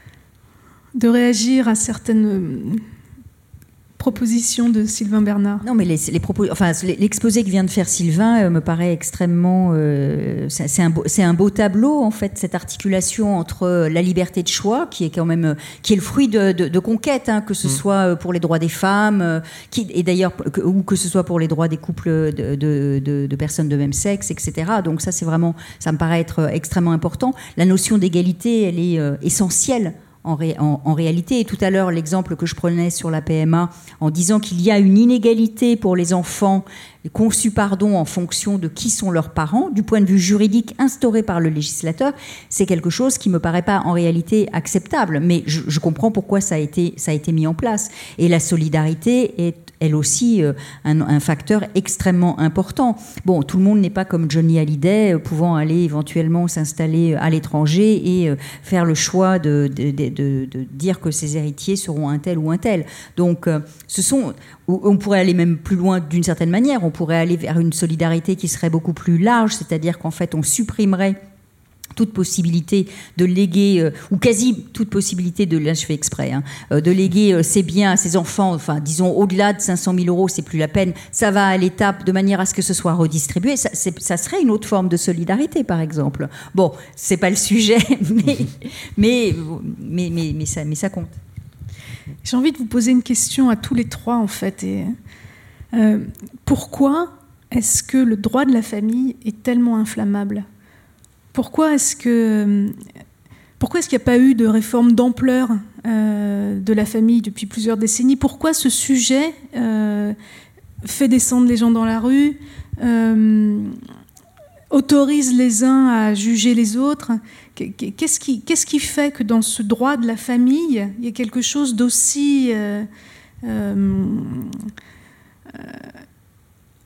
de réagir à certaines propositions de Sylvain Bernard. Non, mais les, les propos, enfin, l'exposé que vient de faire Sylvain euh, me paraît extrêmement... Euh, c'est, un beau, c'est un beau tableau, en fait, cette articulation entre la liberté de choix, qui est quand même qui est le fruit de, de, de conquêtes, hein, que ce mmh. soit pour les droits des femmes, euh, qui, et d'ailleurs, que, ou que ce soit pour les droits des couples de, de, de, de personnes de même sexe, et cetera. Donc ça, c'est vraiment... Ça me paraît être extrêmement important. La notion d'égalité, elle est euh, essentielle En, ré, en, en réalité. Et tout à l'heure, l'exemple que je prenais sur la P M A, en disant qu'il y a une inégalité pour les enfants conçus pardon, en fonction de qui sont leurs parents, du point de vue juridique instauré par le législateur, c'est quelque chose qui ne me paraît pas en réalité acceptable. Mais je, je comprends pourquoi ça a, été, ça a été mis en place. Et la solidarité est elle aussi euh, un, un facteur extrêmement important. Bon, tout le monde n'est pas comme Johnny Hallyday, euh, pouvant aller éventuellement s'installer à l'étranger et euh, faire le choix de, de, de, de, de dire que ses héritiers seront un tel ou un tel. Donc, euh, ce sont... On pourrait aller même plus loin d'une certaine manière. On pourrait aller vers une solidarité qui serait beaucoup plus large, c'est-à-dire qu'en fait, on supprimerait toute possibilité de léguer, euh, ou quasi toute possibilité de, là je fais exprès, hein, euh, de léguer euh, ses biens à ses enfants, enfin disons au-delà de cinq cent mille euros, c'est plus la peine, ça va à l'étape de manière à ce que ce soit redistribué, ça, c'est, ça serait une autre forme de solidarité par exemple. Bon, c'est pas le sujet, mais, mais, mais, mais, mais, ça, mais ça compte. J'ai envie de vous poser une question à tous les trois en fait. Et, euh, pourquoi est-ce que le droit de la famille est tellement inflammable ? Pourquoi est-ce que pourquoi est-ce qu'il n'y a pas eu de réforme d'ampleur euh, de la famille depuis plusieurs décennies ? Pourquoi ce sujet euh, fait descendre les gens dans la rue, euh, autorise les uns à juger les autres ? Qu'est-ce qui, qu'est-ce qui fait que dans ce droit de la famille, il y a quelque chose d'aussi euh, euh, euh, agité ?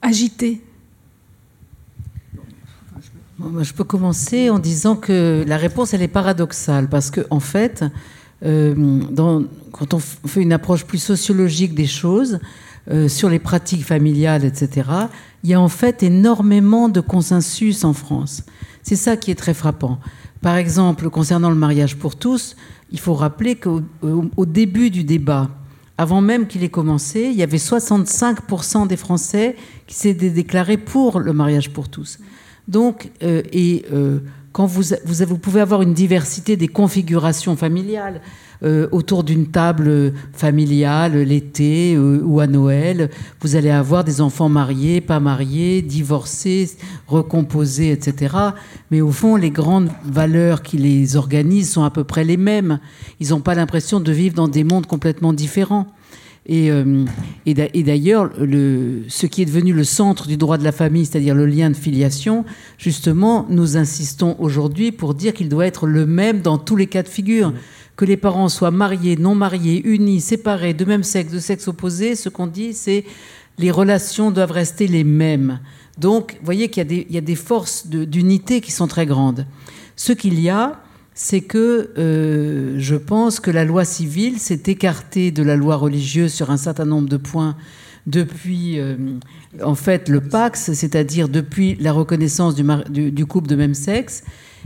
Je peux commencer en disant que la réponse, elle est paradoxale, parce qu'en en fait, euh, dans, quand on fait une approche plus sociologique des choses, euh, sur les pratiques familiales, et cetera, il y a en fait énormément de consensus en France. C'est ça qui est très frappant. Par exemple, concernant le mariage pour tous, il faut rappeler qu'au au début du débat, avant même qu'il ait commencé, il y avait soixante-cinq pour cent des Français qui s'étaient déclarés pour le mariage pour tous. Donc, euh, et euh, quand vous, vous, vous pouvez avoir une diversité des configurations familiales euh, autour d'une table familiale l'été euh, ou à Noël, vous allez avoir des enfants mariés, pas mariés, divorcés, recomposés, et cetera. Mais au fond, les grandes valeurs qui les organisent sont à peu près les mêmes. Ils n'ont pas l'impression de vivre dans des mondes complètement différents. Et, euh, et d'ailleurs, le, ce qui est devenu le centre du droit de la famille, c'est-à-dire le lien de filiation, justement, nous insistons aujourd'hui pour dire qu'il doit être le même dans tous les cas de figure. Que les parents soient mariés, non mariés, unis, séparés, de même sexe, de sexe opposé, ce qu'on dit, c'est les relations doivent rester les mêmes. Donc, vous voyez qu'il y a des, il y a des forces de, d'unité qui sont très grandes. Ce qu'il y a, c'est que euh, je pense que la loi civile s'est écartée de la loi religieuse sur un certain nombre de points depuis, euh, en fait, le Pax, c'est-à-dire depuis la reconnaissance du, mar- du, du couple de même sexe,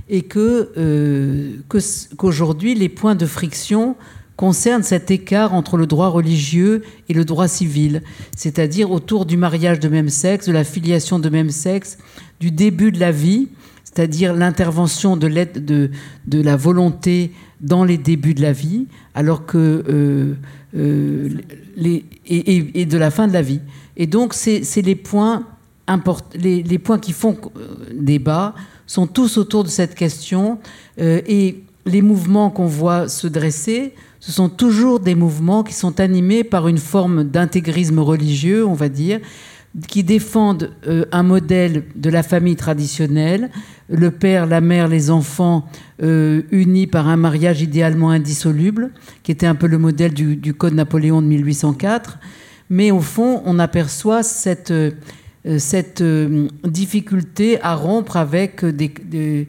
et que, euh, que, qu'aujourd'hui, les points de friction concernent cet écart entre le droit religieux et le droit civil, c'est-à-dire autour du mariage de même sexe, de la filiation de même sexe, du début de la vie, c'est-à-dire l'intervention de, l'aide, de, de la volonté dans les débuts de la vie, alors que euh, euh, les, et, et, et de la fin de la vie. Et donc, c'est, c'est les points import, les, les points qui font débat sont tous autour de cette question, euh, et les mouvements qu'on voit se dresser, ce sont toujours des mouvements qui sont animés par une forme d'intégrisme religieux, on va dire, qui défendent euh, un modèle de la famille traditionnelle, le père, la mère, les enfants euh, unis par un mariage idéalement indissoluble, qui était un peu le modèle du, du Code Napoléon de mille huit cent quatre. Mais au fond, on aperçoit cette, euh, cette euh, difficulté à rompre avec des, des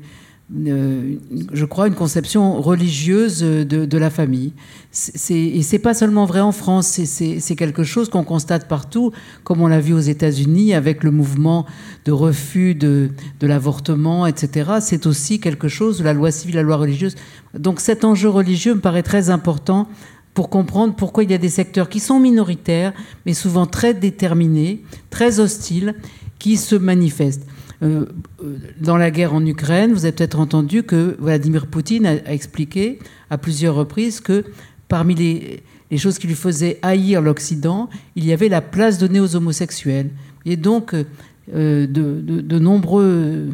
euh, je crois, une conception religieuse de, de la famille. C'est, et c'est pas seulement vrai en France, c'est, c'est, c'est quelque chose qu'on constate partout, comme on l'a vu aux États-Unis avec le mouvement de refus de, de l'avortement, et cetera. C'est aussi quelque chose de la loi civile, la loi religieuse. Donc cet enjeu religieux me paraît très important pour comprendre pourquoi il y a des secteurs qui sont minoritaires, mais souvent très déterminés, très hostiles, qui se manifestent. Euh, dans la guerre en Ukraine, vous avez peut-être entendu que Vladimir Poutine a, a expliqué à plusieurs reprises que parmi les, les choses qui lui faisaient haïr l'Occident, il y avait la place donnée aux homosexuels. Et donc, euh, de, de, de, nombreux,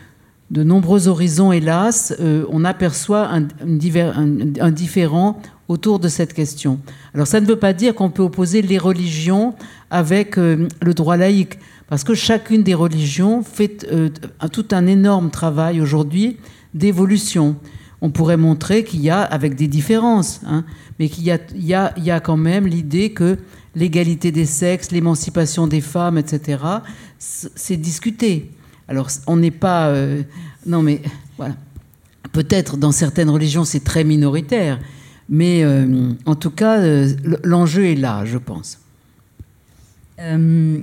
de nombreux horizons, hélas, euh, on aperçoit un, un, diver, un, un différent autour de cette question. Alors, ça ne veut pas dire qu'on peut opposer les religions avec euh, le droit laïque, parce que chacune des religions fait euh, tout un énorme travail aujourd'hui d'évolution. On pourrait montrer qu'il y a, avec des différences, hein, mais qu'il y a, il y a, il y a quand même l'idée que l'égalité des sexes, l'émancipation des femmes, et cetera, c'est discuté. Alors, on n'est pas... Euh, non, mais voilà. Peut-être dans certaines religions, c'est très minoritaire, mais euh, en tout cas, euh, l'enjeu est là, je pense. Euh,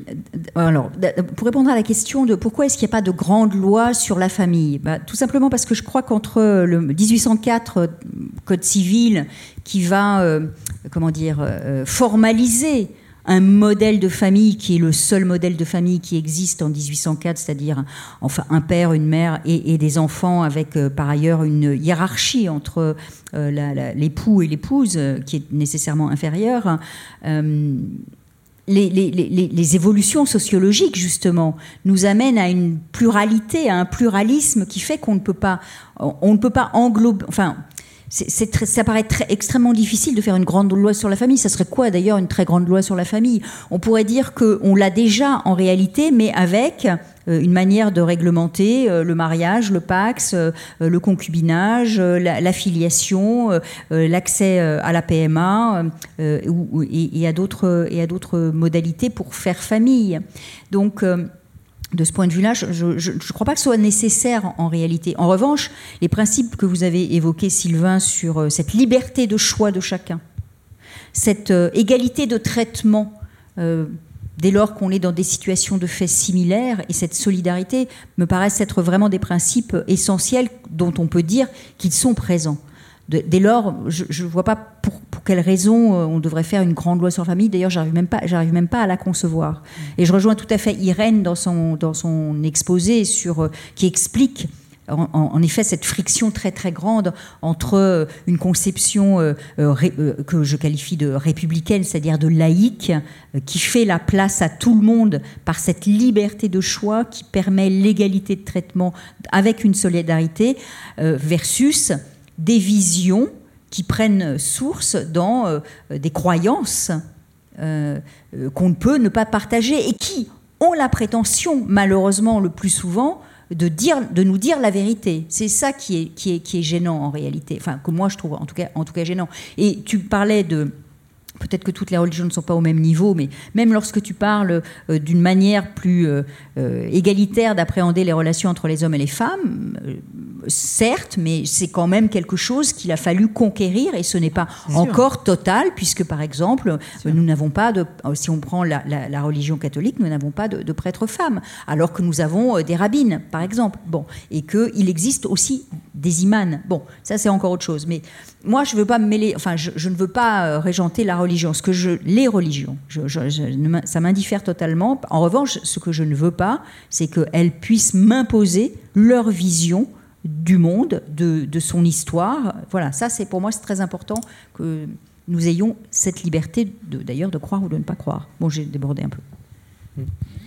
alors, pour répondre à la question de pourquoi est-ce qu'il n'y a pas de grande loi sur la famille, bah, tout simplement parce que je crois qu'entre le dix-huit cent quatre Code civil qui va euh, comment dire, euh, formaliser un modèle de famille qui est le seul modèle de famille qui existe en dix-huit cent quatre, c'est-à-dire enfin un père, une mère et, et des enfants avec euh, par ailleurs une hiérarchie entre euh, la, la, l'époux et l'épouse euh, qui est nécessairement inférieure. Euh, Les, les, les, les évolutions sociologiques, justement, nous amènent à une pluralité, à un pluralisme qui fait qu'on ne peut pas, on ne peut pas englober... Enfin, c'est, c'est très, ça paraît très, extrêmement difficile de faire une grande loi sur la famille. Ça serait quoi, d'ailleurs, une très grande loi sur la famille ? On pourrait dire qu'on l'a déjà, en réalité, mais avec une manière de réglementer le mariage, le pax, le concubinage, la, la filiation, l'accès à la P M A et, et, à d'autres, et à d'autres modalités pour faire famille. Donc, de ce point de vue-là, je ne crois pas que ce soit nécessaire en réalité. En revanche, les principes que vous avez évoqués, Sylvain, sur cette liberté de choix de chacun, cette égalité de traitement euh, dès lors qu'on est dans des situations de fait similaires, et cette solidarité me paraissent être vraiment des principes essentiels dont on peut dire qu'ils sont présents. De, dès lors, je ne vois pas pour, pour quelle raison on devrait faire une grande loi sur la famille. D'ailleurs, j'arrive même pas, j'arrive même pas à la concevoir. Et je rejoins tout à fait Irène dans son, dans son exposé sur, qui explique en, en effet cette friction très très grande entre une conception euh, ré, euh, que je qualifie de républicaine, c'est-à-dire de laïque, euh, qui fait la place à tout le monde par cette liberté de choix qui permet l'égalité de traitement avec une solidarité, euh, versus des visions qui prennent source dans euh, des croyances euh, euh, qu'on ne peut ne pas partager et qui ont la prétention, malheureusement le plus souvent, de, dire, de nous dire la vérité. C'est ça qui est, qui est, qui est gênant en réalité, enfin que moi je trouve en tout cas, en tout cas gênant. Et tu parlais de... Peut-être que toutes les religions ne sont pas au même niveau, mais même lorsque tu parles euh, d'une manière plus euh, euh, égalitaire d'appréhender les relations entre les hommes et les femmes, euh, certes, mais c'est quand même quelque chose qu'il a fallu conquérir, et ce n'est pas encore total, puisque par exemple, nous n'avons pas de, si on prend la, la, la religion catholique, nous n'avons pas de, de prêtres femmes, alors que nous avons des rabbines, par exemple. Bon, et qu'il existe aussi des imams. Bon, ça c'est encore autre chose. Mais moi, je veux pas me mêler, enfin, je, je ne veux pas régenter la religion, ce que je, les religions, je, je, je, ça m'indiffère totalement. En revanche, ce que je ne veux pas, c'est qu'elles puissent m'imposer leur vision du monde, de, de son histoire. Voilà, ça, c'est pour moi, c'est très important que nous ayons cette liberté, de, d'ailleurs, de croire ou de ne pas croire. Bon, j'ai débordé un peu.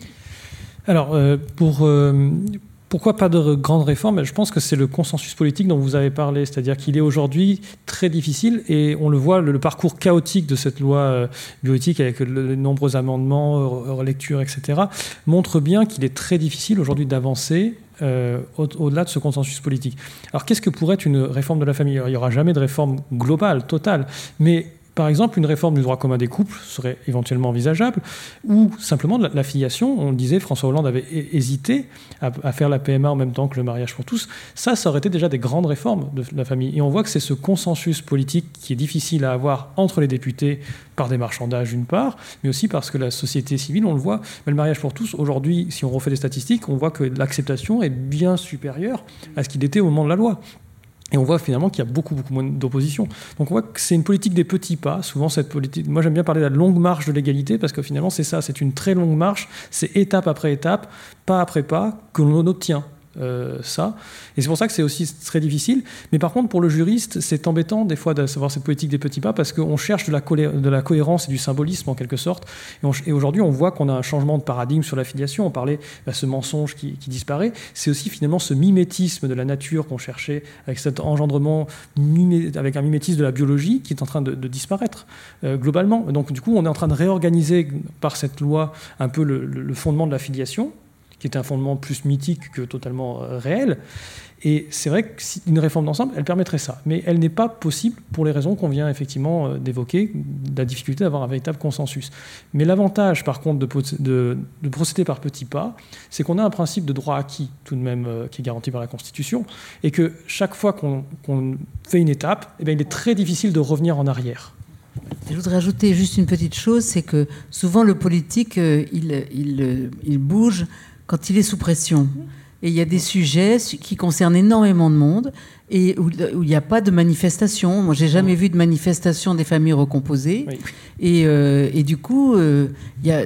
Alors, euh, pour... Euh, Pourquoi pas de grandes réformes ? Je pense que c'est le consensus politique dont vous avez parlé, c'est-à-dire qu'il est aujourd'hui très difficile, et on le voit, le, le parcours chaotique de cette loi euh, bioéthique avec le, les nombreux amendements, euh, relectures, et cetera, montre bien qu'il est très difficile aujourd'hui d'avancer euh, au, au-delà de ce consensus politique. Alors qu'est-ce que pourrait être une réforme de la famille ? Alors, il n'y aura jamais de réforme globale, totale, mais par exemple, une réforme du droit commun des couples serait éventuellement envisageable, ou simplement de la, la filiation. On le disait, François Hollande avait hésité à, à faire la P M A en même temps que le mariage pour tous. Ça, ça aurait été déjà des grandes réformes de la famille. Et on voit que c'est ce consensus politique qui est difficile à avoir entre les députés par des marchandages d'une part, mais aussi parce que la société civile, on le voit, mais le mariage pour tous, aujourd'hui, si on refait des statistiques, on voit que l'acceptation est bien supérieure à ce qu'il était au moment de la loi. Et on voit finalement qu'il y a beaucoup, beaucoup moins d'opposition. Donc on voit que c'est une politique des petits pas. Souvent, cette politique... Moi, j'aime bien parler de la longue marche de l'égalité, parce que finalement, c'est ça. C'est une très longue marche. C'est étape après étape, pas après pas, que l'on obtient. Euh, ça. Et c'est pour ça que c'est aussi très difficile. Mais par contre, pour le juriste, c'est embêtant des fois de savoir cette politique des petits pas, parce qu'on cherche de la, colé- de la cohérence et du symbolisme en quelque sorte. Et, on, et aujourd'hui, on voit qu'on a un changement de paradigme sur la filiation. On parlait de ce mensonge qui, qui disparaît. C'est aussi finalement ce mimétisme de la nature qu'on cherchait, avec cet engendrement, mimé, avec un mimétisme de la biologie qui est en train de, de disparaître euh, globalement. Donc du coup, on est en train de réorganiser par cette loi un peu le, le, le fondement de la filiation, qui est un fondement plus mythique que totalement euh, réel. Et c'est vrai que si une réforme d'ensemble, elle permettrait ça. Mais elle n'est pas possible pour les raisons qu'on vient effectivement euh, d'évoquer, de la difficulté d'avoir un véritable consensus. Mais l'avantage, par contre, de, de, de procéder par petits pas, c'est qu'on a un principe de droit acquis, tout de même, euh, qui est garanti par la Constitution, et que chaque fois qu'on, qu'on fait une étape, eh bien, il est très difficile de revenir en arrière. Je voudrais ajouter juste une petite chose, c'est que souvent le politique, euh, il, il, il bouge quand il est sous pression. Et il y a des sujets qui concernent énormément de monde et où, où il n'y a pas de manifestation. Moi, j'ai jamais vu de manifestation des familles recomposées. Oui. Et, euh, et du coup, euh, il y a,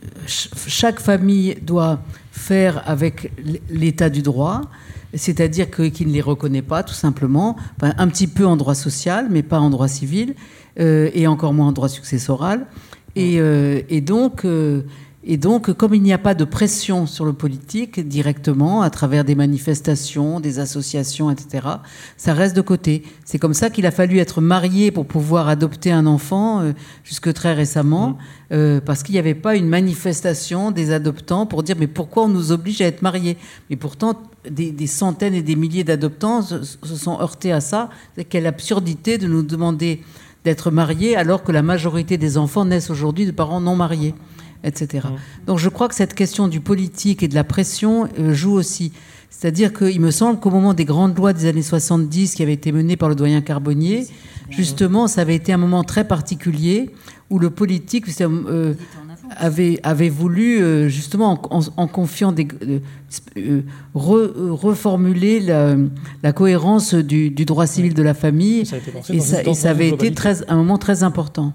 chaque famille doit faire avec l'état du droit, c'est-à-dire que, qu'il ne les reconnaît pas, tout simplement, enfin, un petit peu en droit social, mais pas en droit civil, euh, et encore moins en droit successoral. Et, euh, et donc... Euh, Et donc, comme il n'y a pas de pression sur le politique directement, à travers des manifestations, des associations, et cetera, ça reste de côté. C'est comme ça qu'il a fallu être marié pour pouvoir adopter un enfant, euh, jusque très récemment, euh, parce qu'il n'y avait pas une manifestation des adoptants pour dire « mais pourquoi on nous oblige à être mariés ?» Mais pourtant, des, des centaines et des milliers d'adoptants se, se sont heurtés à ça. C'est quelle absurdité de nous demander d'être mariés alors que la majorité des enfants naissent aujourd'hui de parents non mariés, et cetera. Donc je crois que cette question du politique et de la pression euh, joue aussi. C'est-à-dire qu'il me semble qu'au moment des grandes lois des années soixante-dix qui avaient été menées par le doyen Carbonnier, justement, ça avait été un moment très particulier où le politique euh, avait, avait voulu, euh, justement, en, en, en confiant des... Euh, euh, re, reformuler la, la cohérence du, du droit civil de la famille. Ça et, ça, et ça avait été très, un moment très important.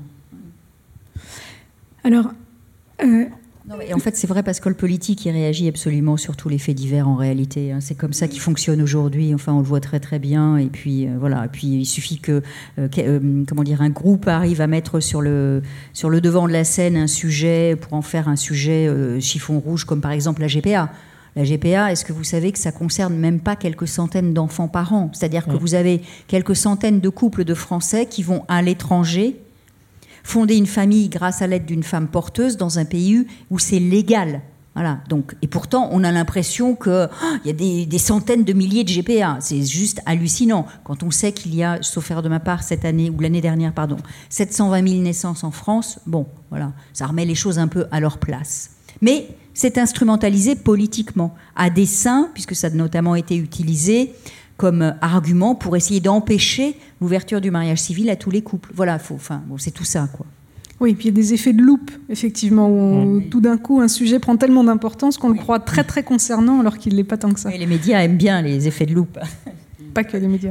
Alors... Euh... Non, mais en fait, c'est vrai parce que le politique, il réagit absolument sur tous les faits divers en réalité. Hein. C'est comme ça qu'il fonctionne aujourd'hui. Enfin, on le voit très très bien. Et puis euh, voilà. Et puis il suffit que, euh, que euh, comment dire, un groupe arrive à mettre sur le sur le devant de la scène un sujet pour en faire un sujet euh, chiffon rouge, comme par exemple la G P A. La G P A, est-ce que vous savez que ça concerne même pas quelques centaines d'enfants par an ? C'est-à-dire que vous avez quelques centaines de couples de Français qui vont à l'étranger fonder une famille grâce à l'aide d'une femme porteuse dans un pays où c'est légal. Voilà. Donc, et pourtant, on a l'impression qu'il oh, y a des, des centaines de milliers de G P A. C'est juste hallucinant. Quand on sait qu'il y a, sauf erreur de ma part, cette année, ou l'année dernière, pardon, sept cent vingt mille naissances en France, bon, voilà, ça remet les choses un peu à leur place. Mais c'est instrumentalisé politiquement, à dessein, puisque ça a notamment été utilisé comme argument pour essayer d'empêcher l'ouverture du mariage civil à tous les couples. Voilà, faut, enfin, bon, c'est tout ça, quoi. Oui, puis il y a des effets de loupe, effectivement, où on, mmh. tout d'un coup, un sujet prend tellement d'importance qu'on oui. le croit très, très concernant, alors qu'il ne l'est pas tant que ça. Et les médias aiment bien les effets de loupe. Pas que les médias.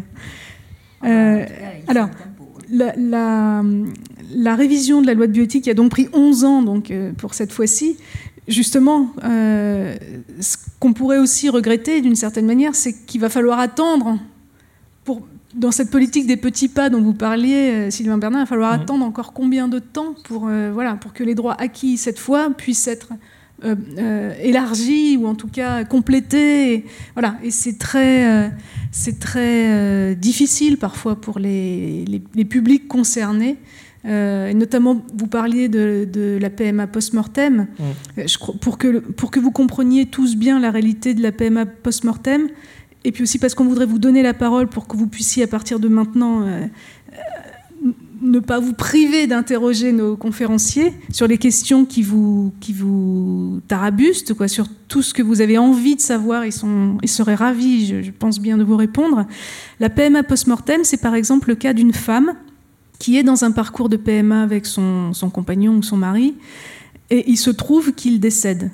Euh, alors, la, la, la révision de la loi de bioéthique a donc pris onze ans donc, euh, pour cette fois-ci. Justement, euh, ce qu'on pourrait aussi regretter d'une certaine manière, c'est qu'il va falloir attendre, pour, dans cette politique des petits pas dont vous parliez, euh, Sylvain Bernard, il va falloir oui. attendre encore combien de temps pour, euh, voilà, pour que les droits acquis cette fois puissent être euh, euh, élargis ou en tout cas complétés. Et, voilà. Et c'est très, euh, c'est très euh, difficile parfois pour les, les, les publics concernés. Euh, et notamment, vous parliez de, de la P M A post-mortem. Mmh. Je, pour, que, pour que vous compreniez tous bien la réalité de la P M A post-mortem, et puis aussi parce qu'on voudrait vous donner la parole pour que vous puissiez, à partir de maintenant, euh, euh, ne pas vous priver d'interroger nos conférenciers sur les questions qui vous, qui vous tarabustent, quoi, sur tout ce que vous avez envie de savoir. Ils, sont, ils seraient ravis, je, je pense bien, de vous répondre. La P M A post-mortem, c'est par exemple le cas d'une femme qui est dans un parcours de P M A avec son, son compagnon ou son mari, et il se trouve qu'il décède.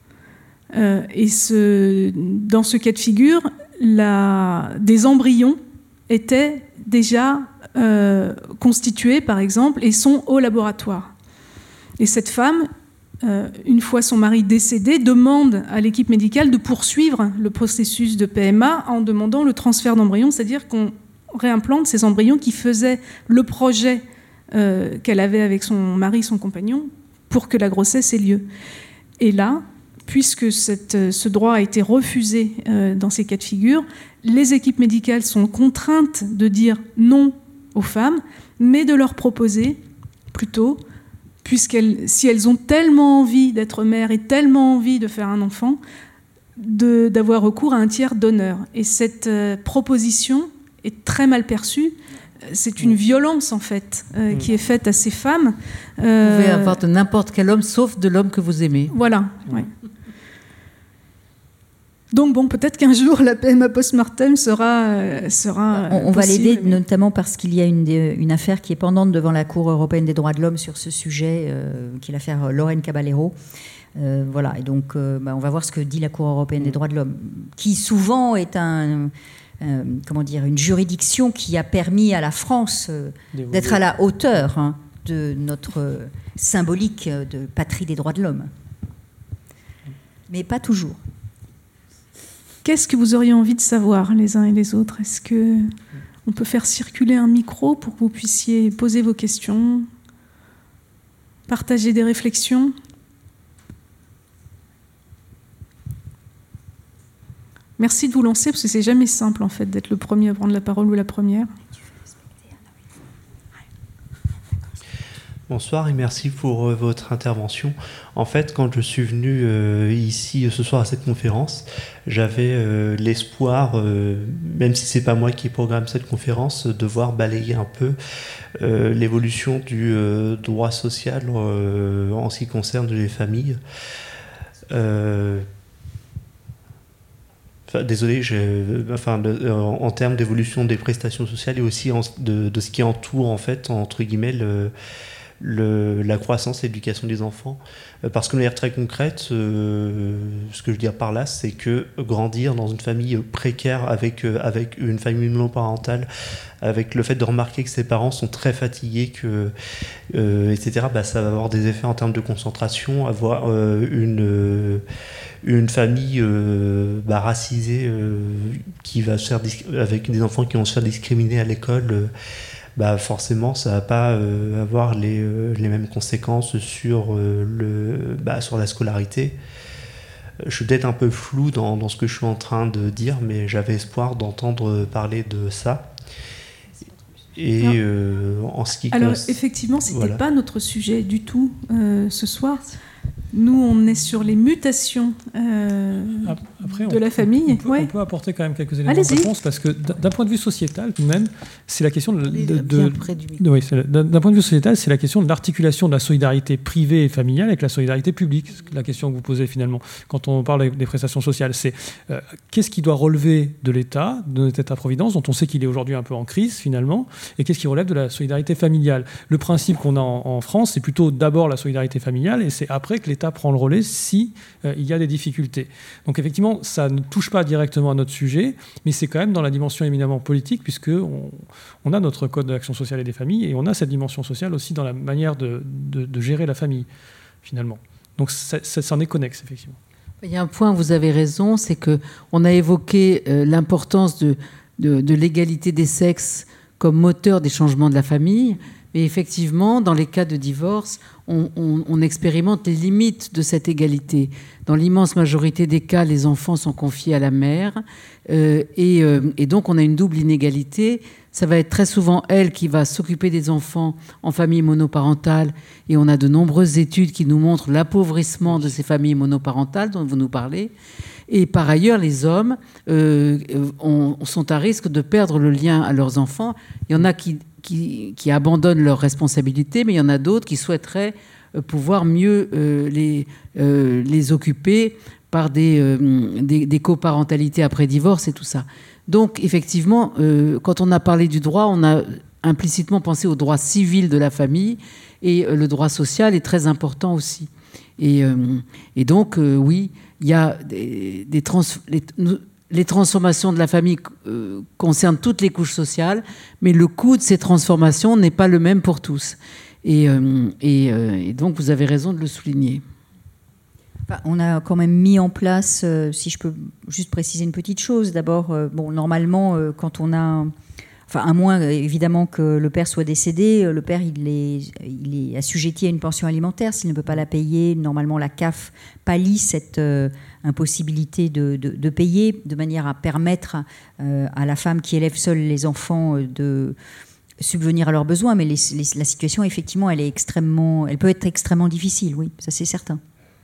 Euh, et ce, dans ce cas de figure, la, des embryons étaient déjà euh, constitués, par exemple, et sont au laboratoire. Et cette femme, euh, une fois son mari décédé, demande à l'équipe médicale de poursuivre le processus de P M A en demandant le transfert d'embryons, c'est-à-dire qu'on réimplante ces embryons qui faisaient le projet euh, qu'elle avait avec son mari, son compagnon, pour que la grossesse ait lieu. Et là, puisque cette, ce droit a été refusé euh, dans ces cas de figure, les équipes médicales sont contraintes de dire non aux femmes, mais de leur proposer plutôt, puisqu'elles, si elles ont tellement envie d'être mères et tellement envie de faire un enfant, de, d'avoir recours à un tiers donneur. Et cette euh, proposition est très mal perçue. C'est une violence, en fait, euh, mmh. qui est faite à ces femmes. Euh, vous pouvez avoir de n'importe quel homme, sauf de l'homme que vous aimez. Voilà, mmh. oui. Donc, bon, peut-être qu'un jour, la P M A post-mortem sera, euh, sera On, on possible, va l'aider, mais... notamment parce qu'il y a une, une affaire qui est pendante devant la Cour européenne des droits de l'homme sur ce sujet, euh, qui est l'affaire Lorraine Caballero. Euh, voilà, et donc, euh, bah, on va voir ce que dit la Cour européenne mmh. des droits de l'homme, qui souvent est un... Euh, comment dire, une juridiction qui a permis à la France euh, d'être à la hauteur hein, de notre euh, symbolique de patrie des droits de l'homme. Mais pas toujours. Qu'est-ce que vous auriez envie de savoir les uns et les autres ? Est-ce qu'on peut faire circuler un micro pour que vous puissiez poser vos questions, partager des réflexions ? Merci de vous lancer, parce que c'est jamais simple, en fait, d'être le premier à prendre la parole ou la première. Bonsoir et merci pour euh, votre intervention. En fait, quand je suis venu euh, ici ce soir à cette conférence, j'avais euh, l'espoir, euh, même si c'est pas moi qui programme cette conférence, de voir balayer un peu euh, l'évolution du euh, droit social euh, en ce qui concerne les familles. Euh, Enfin, désolé, je, enfin, de, en, en termes d'évolution des prestations sociales et aussi en, de, de ce qui entoure, en fait, entre guillemets, le, le, la croissance et l'éducation des enfants. Parce que de manière très concrète, euh, ce que je veux dire par là, c'est que grandir dans une famille précaire avec, euh, avec une famille monoparentale, avec le fait de remarquer que ses parents sont très fatigués, que, euh, et cetera, bah, ça va avoir des effets en termes de concentration, avoir euh, une... Euh, une famille euh, bah, racisée euh, qui va se faire avec des enfants qui vont se faire discriminer à l'école, euh, bah, forcément ça va pas euh, avoir les, euh, les mêmes conséquences sur, euh, le, bah, sur la scolarité. Je suis peut-être un peu flou dans, dans ce que je suis en train de dire, mais j'avais espoir d'entendre parler de ça. Et euh, en ce qui Alors cons... effectivement, c'était voilà. pas notre sujet du tout euh, ce soir. Nous, on est sur les mutations. Euh, Après, de on, la famille. On peut, ouais. on peut apporter quand même quelques éléments Allez-y. de réponse parce que d'un point de vue sociétal, tout de même, c'est la question de, de, de, de oui, d'un point de vue sociétal, c'est la question de l'articulation de la solidarité privée et familiale avec la solidarité publique. C'est la question que vous posez finalement quand on parle des prestations sociales, c'est euh, qu'est-ce qui doit relever de l'État, de notre État-providence, dont on sait qu'il est aujourd'hui un peu en crise finalement, et qu'est-ce qui relève de la solidarité familiale. Le principe qu'on a en, en France, c'est plutôt d'abord la solidarité familiale, et c'est après que l'État prend le relais si euh, il y a des difficultés. Donc effectivement, ça ne touche pas directement à notre sujet, mais c'est quand même dans la dimension éminemment politique, puisqu'on on a notre code de l'action sociale et des familles, et on a cette dimension sociale aussi dans la manière de, de, de gérer la famille, finalement. Donc ça, ça, ça en est connexe, effectivement. Il y a un point où vous avez raison, c'est qu'on a évoqué euh, l'importance de, de, de l'égalité des sexes comme moteur des changements de la famille. Mais effectivement, dans les cas de divorce, on, on, on expérimente les limites de cette égalité. Dans l'immense majorité des cas, les enfants sont confiés à la mère. Euh, et, euh, et donc, on a une double inégalité. Ça va être très souvent elle qui va s'occuper des enfants en famille monoparentale. Et on a de nombreuses études qui nous montrent l'appauvrissement de ces familles monoparentales dont vous nous parlez. Et par ailleurs, les hommes euh, on, sont à risque de perdre le lien à leurs enfants. Il y en a qui... Qui, qui abandonnent leurs responsabilités, mais il y en a d'autres qui souhaiteraient euh, pouvoir mieux euh, les, euh, les occuper par des, euh, des, des coparentalités après divorce et tout ça. Donc, effectivement, euh, quand on a parlé du droit, on a implicitement pensé au droit civil de la famille, et euh, le droit social est très important aussi. Et, euh, et donc, euh, oui, il y a des, des trans... Les, nous, Les transformations de la famille euh, concernent toutes les couches sociales, mais le coût de ces transformations n'est pas le même pour tous. Et, euh, et, euh, et donc, vous avez raison de le souligner. Enfin, on a quand même mis en place, euh, si je peux juste préciser une petite chose, d'abord, euh, bon, normalement, euh, quand on a... Enfin, à moins, évidemment, que le père soit décédé, le père, il est, il est assujetti à une pension alimentaire. S'il ne peut pas la payer, normalement, la C A F pallie cette euh, impossibilité de, de, de payer, de manière à permettre euh, à la femme qui élève seule les enfants de subvenir à leurs besoins. Mais les, les, la situation, effectivement, elle est extrêmement, elle peut être extrêmement difficile, oui, ça c'est certain.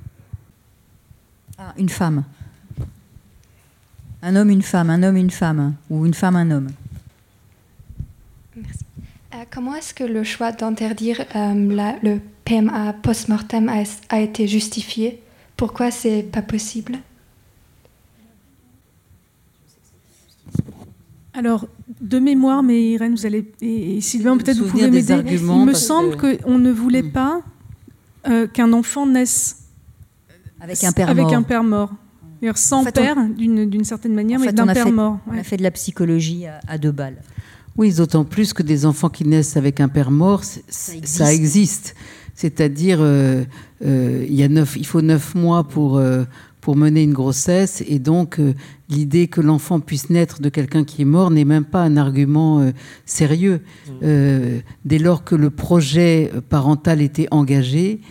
Ah, une femme. Un homme, une femme, un homme, une femme, ou une femme, un homme. Merci. Euh, comment est-ce que le choix d'interdire euh, la, le P M A post-mortem a, a été justifié? Pourquoi c'est pas possible? Alors, de mémoire, mais Irène, vous allez, et, et Sylvain, peut-être vous pouvez m'aider. Il me semble que... qu'on ne voulait mmh. pas euh, qu'un enfant naisse avec un père avec mort. Un père mort. Sans en fait, père, on... d'une, d'une certaine manière, en mais d'un père fait, mort. On ouais. a fait de la psychologie à, à deux balles. Oui, d'autant plus que des enfants qui naissent avec un père mort, ça existe. Ça existe. C'est-à-dire, euh, euh, il, y a neuf, il faut neuf mois pour, euh, pour mener une grossesse, et donc euh, l'idée que l'enfant puisse naître de quelqu'un qui est mort n'est même pas un argument euh, sérieux. Mmh. Euh, dès lors que le projet parental était engagé,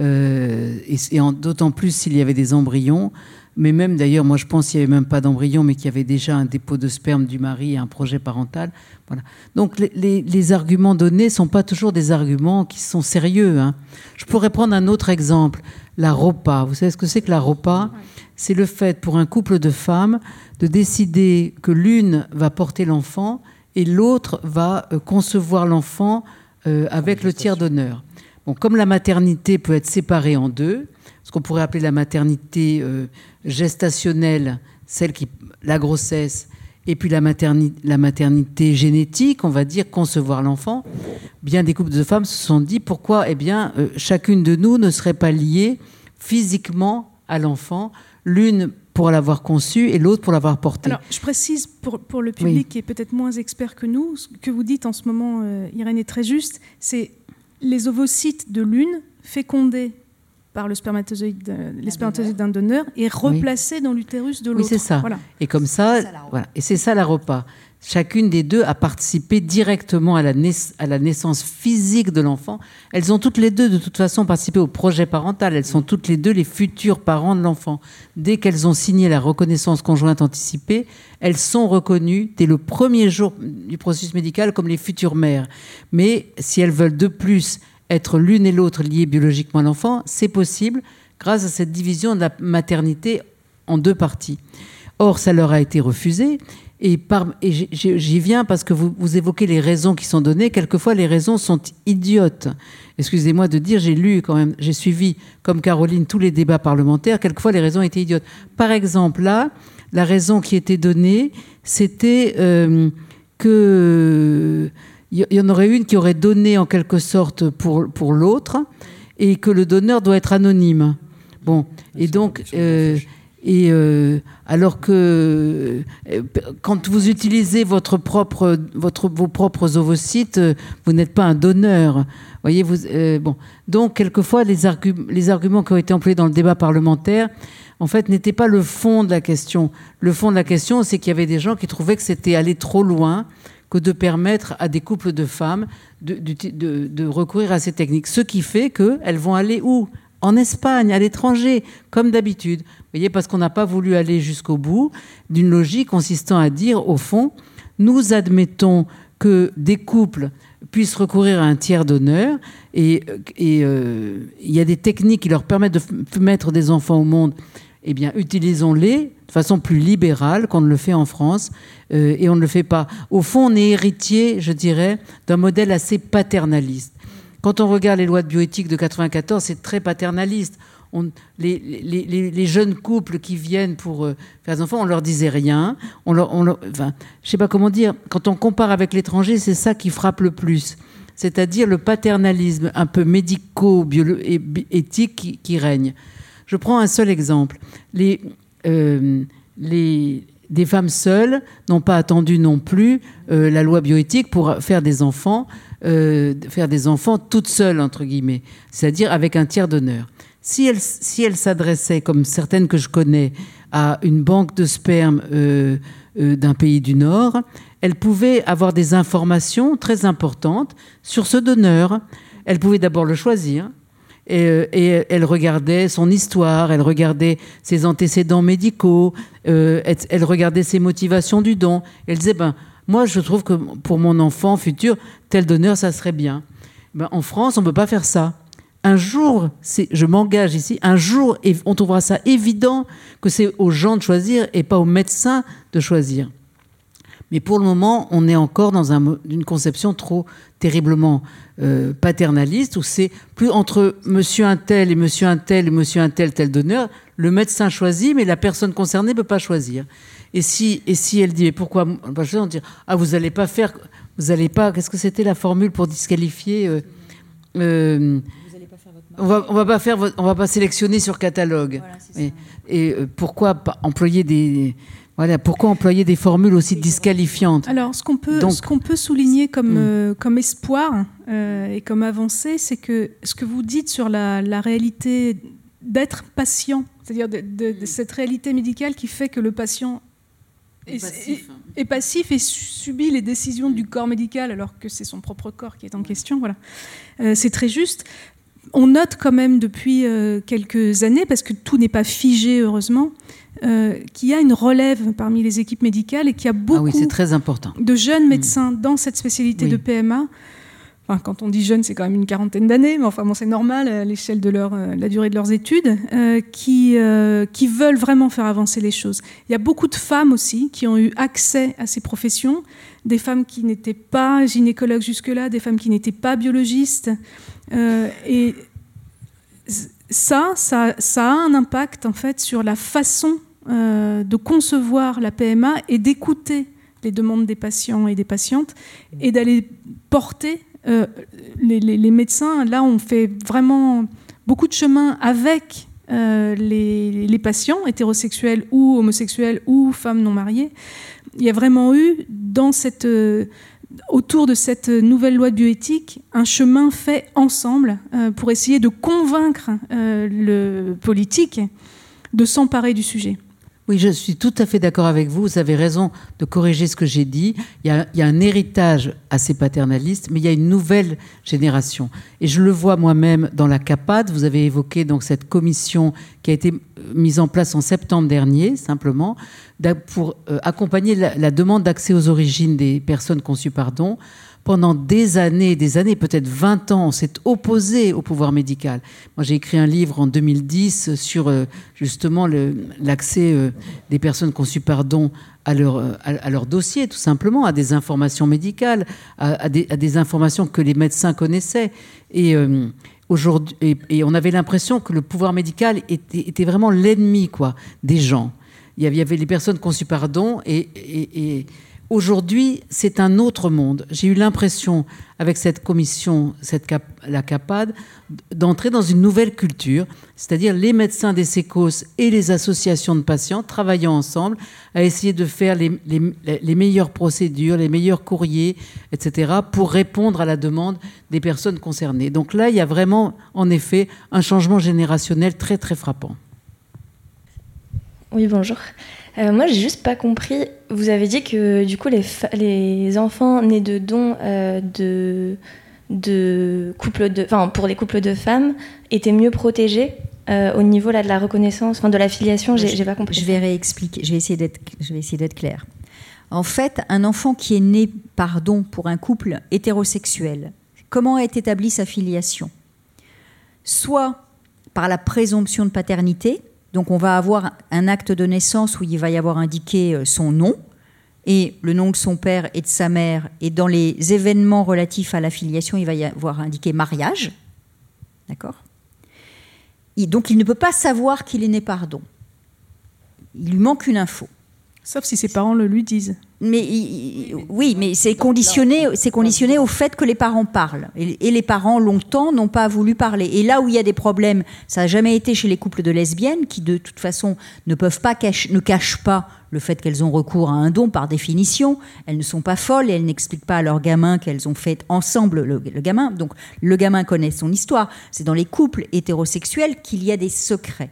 euh, et, et en, d'autant plus s'il y avait des embryons, mais même d'ailleurs, moi je pense qu'il n'y avait même pas d'embryon, mais qu'il y avait déjà un dépôt de sperme du mari et un projet parental. Voilà. Donc les, les, les arguments donnés ne sont pas toujours des arguments qui sont sérieux. Hein. Je pourrais prendre un autre exemple, la ROPA. Vous savez ce que c'est que la ROPA? C'est le fait pour un couple de femmes de décider que l'une va porter l'enfant et l'autre va concevoir l'enfant euh, avec le tiers d'honneur. Bon, comme la maternité peut être séparée en deux, ce qu'on pourrait appeler la maternité euh, gestationnelle, celle qui, la grossesse, et puis la maternité, la maternité génétique, on va dire, concevoir l'enfant, bien des couples de femmes se sont dit pourquoi, eh bien, euh, chacune de nous ne serait pas liée physiquement à l'enfant, l'une pour l'avoir conçu et l'autre pour l'avoir porté. Alors, je précise pour, pour le public oui. qui est peut-être moins expert que nous, ce que vous dites en ce moment, euh, Irène, est très juste, c'est les ovocytes de l'une fécondés par le spermatozoïde, les spermatozoïdes d'un donneur et replacés oui. dans l'utérus de l'autre. Oui, c'est ça. Voilà. Et comme ça, ça voilà. Et c'est ça la ROPA. Chacune des deux a participé directement à la, naiss- à la naissance physique de l'enfant. Elles ont toutes les deux, de toute façon, participé au projet parental. Elles sont toutes les deux les futurs parents de l'enfant. Dès qu'elles ont signé la reconnaissance conjointe anticipée, elles sont reconnues dès le premier jour du processus médical comme les futures mères. Mais si elles veulent de plus être l'une et l'autre liées biologiquement à l'enfant, c'est possible grâce à cette division de la maternité en deux parties. Or, ça leur a été refusé. Et, par, et j'y viens parce que vous, vous évoquez les raisons qui sont données. Quelquefois, les raisons sont idiotes. Excusez-moi de dire, j'ai lu quand même, j'ai suivi, comme Caroline, tous les débats parlementaires. Quelquefois, les raisons étaient idiotes. Par exemple, là, la raison qui était donnée, c'était euh, que il y en aurait une qui aurait donné en quelque sorte pour, pour l'autre et que le donneur doit être anonyme. Bon, et donc... Euh, Et euh, alors que euh, quand vous utilisez votre propre, votre, vos propres ovocytes, euh, vous n'êtes pas un donneur. Voyez, vous, euh, bon. Donc, quelquefois, les, argu- les arguments qui ont été employés dans le débat parlementaire, en fait, n'étaient pas le fond de la question. Le fond de la question, c'est qu'il y avait des gens qui trouvaient que c'était aller trop loin que de permettre à des couples de femmes de, de, de, de recourir à ces techniques. Ce qui fait qu'elles vont aller où ? En Espagne, à l'étranger, comme d'habitude. Vous voyez, parce qu'on n'a pas voulu aller jusqu'au bout d'une logique consistant à dire, au fond, nous admettons que des couples puissent recourir à un tiers donneur et il euh, y a des techniques qui leur permettent de f- mettre des enfants au monde. Eh bien, utilisons-les de façon plus libérale qu'on ne le fait en France euh, et on ne le fait pas. Au fond, on est héritier, je dirais, d'un modèle assez paternaliste. Quand on regarde les lois de bioéthique de quatre-vingt-quatorze, c'est très paternaliste. On, les, les, les, les jeunes couples qui viennent pour euh, faire des enfants, on leur disait rien. On leur, on leur, enfin, je ne sais pas comment dire. Quand on compare avec l'étranger, c'est ça qui frappe le plus. C'est-à-dire le paternalisme un peu médico-éthique qui, qui règne. Je prends un seul exemple. Les, euh, les, des femmes seules n'ont pas attendu non plus euh, la loi bioéthique pour faire des enfants, euh, faire des enfants toutes seules, entre guillemets, c'est-à-dire avec un tiers donneur. Si elles, si elles s'adressaient, comme certaines que je connais, à une banque de sperme euh, euh, d'un pays du Nord, elles pouvaient avoir des informations très importantes sur ce donneur. Elles pouvaient d'abord le choisir. Et, et elle regardait son histoire, elle regardait ses antécédents médicaux, euh, elle, elle regardait ses motivations du don. Elle disait, ben, moi, je trouve que pour mon enfant futur, tel donneur, ça serait bien. Ben, en France, on ne peut pas faire ça. Un jour, c'est, je m'engage ici, un jour, on trouvera ça évident que c'est aux gens de choisir et pas aux médecins de choisir. Mais pour le moment, on est encore dans un, une conception trop terriblement euh, paternaliste, où c'est plus entre monsieur un tel et monsieur un tel et monsieur un tel, tel donneur, le médecin choisit, mais la personne concernée ne peut pas choisir. Et si, et si elle dit, mais pourquoi on dit, ah, vous n'allez pas faire, vous n'allez pas, qu'est-ce que c'était la formule pour disqualifier euh, euh, on va, on va pas faire, on va pas sélectionner sur catalogue. Voilà, et, et euh, pourquoi pas employer des, voilà, pourquoi employer des formules aussi disqualifiantes ? Alors, ce qu'on peut, Donc, ce qu'on peut souligner comme, hum. euh, comme espoir euh, et comme avancée, c'est que ce que vous dites sur la, la réalité d'être patient, c'est-à-dire de, de, de cette réalité médicale qui fait que le patient est, est, passif. est, est passif et subit les décisions du corps médical alors que c'est son propre corps qui est en question. Voilà, euh, c'est très juste. On note quand même depuis euh, quelques années, parce que tout n'est pas figé heureusement, euh, qu'il y a une relève parmi les équipes médicales et qu'il y a beaucoup ah oui, c'est très important. de jeunes médecins mmh. dans cette spécialité oui. de P M A. Enfin, quand on dit jeunes, c'est quand même une quarantaine d'années, mais enfin bon, c'est normal à l'échelle de leur, euh, la durée de leurs études, euh, qui, euh, qui veulent vraiment faire avancer les choses. Il y a beaucoup de femmes aussi qui ont eu accès à ces professions, des femmes qui n'étaient pas gynécologues jusque-là, des femmes qui n'étaient pas biologistes. Euh, et ça, ça, ça a un impact en fait sur la façon euh, de concevoir la P M A et d'écouter les demandes des patients et des patientes et d'aller porter euh, les, les, les médecins. Là, on fait vraiment beaucoup de chemin avec euh, les, les patients hétérosexuels ou homosexuels ou femmes non mariées. Il y a vraiment eu dans cette euh, autour de cette nouvelle loi de bioéthique, un chemin fait ensemble euh, pour essayer de convaincre euh, le politique de s'emparer du sujet. Oui, je suis tout à fait d'accord avec vous. Vous avez raison de corriger ce que j'ai dit. Il y a, il y a un héritage assez paternaliste, mais il y a une nouvelle génération. Et je le vois moi-même dans la CAPAD. Vous avez évoqué donc cette commission qui a été mise en place en septembre dernier, simplement, pour accompagner la, la demande d'accès aux origines des personnes conçues par don, pendant des années, des années, peut-être vingt ans, on s'est opposé au pouvoir médical. Moi, j'ai écrit un livre en deux mille dix sur euh, justement le, l'accès euh, des personnes conçues par don à leur, à, à leur dossier, tout simplement, à des informations médicales, à, à, des, à des informations que les médecins connaissaient. Et, euh, aujourd'hui, et, et on avait l'impression que le pouvoir médical était, était vraiment l'ennemi, quoi, des gens. Il y avait, il y avait les personnes conçues par don et... et, et aujourd'hui, c'est un autre monde. J'ai eu l'impression, avec cette commission, cette cap, la CAPAD, d'entrer dans une nouvelle culture, c'est-à-dire les médecins des sécos et les associations de patients travaillant ensemble à essayer de faire les, les, les meilleures procédures, les meilleurs courriers, et cetera, pour répondre à la demande des personnes concernées. Donc là, il y a vraiment, en effet, un changement générationnel très, très frappant. Oui, bonjour. Euh, moi, j'ai juste pas compris. Vous avez dit que du coup, les, fa- les enfants nés de dons euh, de, de couples de, enfin, pour les couples de femmes étaient mieux protégés euh, au niveau là de la reconnaissance, enfin de la filiation. J'ai, je, j'ai pas compris. Je vais réexpliquer. Je vais essayer d'être, je vais essayer d'être claire. En fait, un enfant qui est né par don pour un couple hétérosexuel, comment est établie sa filiation ? Soit par la présomption de paternité. Donc on va avoir un acte de naissance où il va y avoir indiqué son nom et le nom de son père et de sa mère. Et dans les événements relatifs à la filiation, il va y avoir indiqué mariage. D'accord ? Et donc il ne peut pas savoir qu'il est né par don. Il lui manque une info. Sauf si ses parents le lui disent. Mais il, oui, mais c'est conditionné, c'est conditionné au fait que les parents parlent. Et, et les parents, longtemps, n'ont pas voulu parler. Et là où il y a des problèmes, ça n'a jamais été chez les couples de lesbiennes, qui de toute façon ne peuvent pas cacher, ne cachent pas le fait qu'elles ont recours à un don par définition. Elles ne sont pas folles et elles n'expliquent pas à leur gamin qu'elles ont fait ensemble le, le gamin. Donc le gamin connaît son histoire. C'est dans les couples hétérosexuels qu'il y a des secrets.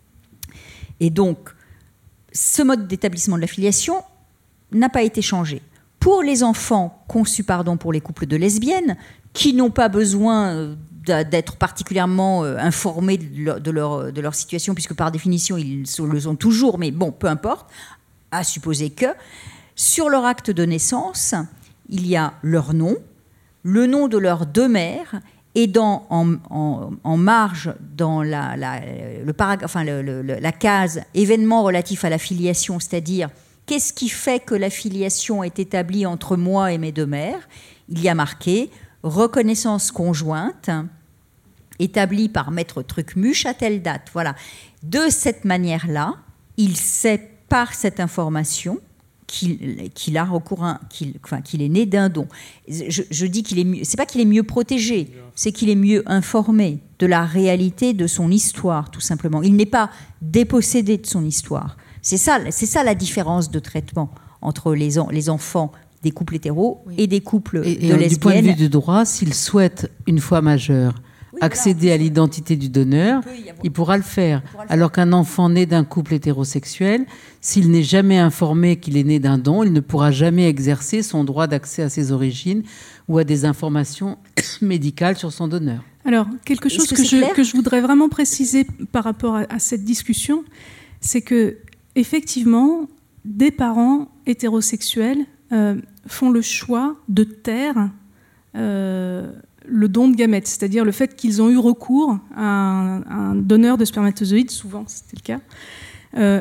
Et donc, ce mode d'établissement de la filiation n'a pas été changé. Pour les enfants conçus pardon, pour les couples de lesbiennes, qui n'ont pas besoin d'être particulièrement informés de leur, de leur, de leur situation, puisque par définition, ils le sont toujours, mais bon, peu importe, à supposer que, sur leur acte de naissance, il y a leur nom, le nom de leurs deux mères, et dans, en, en, en marge, dans la, la, le parag- enfin, le, le, la case événements relatifs à la filiation, c'est-à-dire qu'est-ce qui fait que la filiation est établie entre moi et mes deux mères, il y a marqué reconnaissance conjointe établie par maître Trucmuche à telle date. Voilà. De cette manière-là, il sait par cette information qu'il, qu'il a recours à, qu'il, enfin, qu'il est né d'un don. Je, je dis qu'il est mieux, c'est pas qu'il est mieux protégé, c'est qu'il est mieux informé de la réalité de son histoire, tout simplement. Il n'est pas dépossédé de son histoire. C'est ça, c'est ça la différence de traitement entre les, en, les enfants des couples hétéros oui. et des couples et, de et lesbiennes. Du point de vue du droit, s'il souhaite, une fois majeur, oui, accéder voilà, à l'identité du donneur, il, il pourra le faire. Pourra le Alors faire. Qu'un enfant né d'un couple hétérosexuel, s'il n'est jamais informé qu'il est né d'un don, il ne pourra jamais exercer son droit d'accès à ses origines ou à des informations médicales sur son donneur. Alors, quelque chose que, que, je, que je voudrais vraiment préciser par rapport à, à cette discussion, c'est que effectivement, des parents hétérosexuels euh, font le choix de taire euh, le don de gamètes, c'est-à-dire le fait qu'ils ont eu recours à un, à un donneur de spermatozoïdes, souvent c'était le cas. Euh,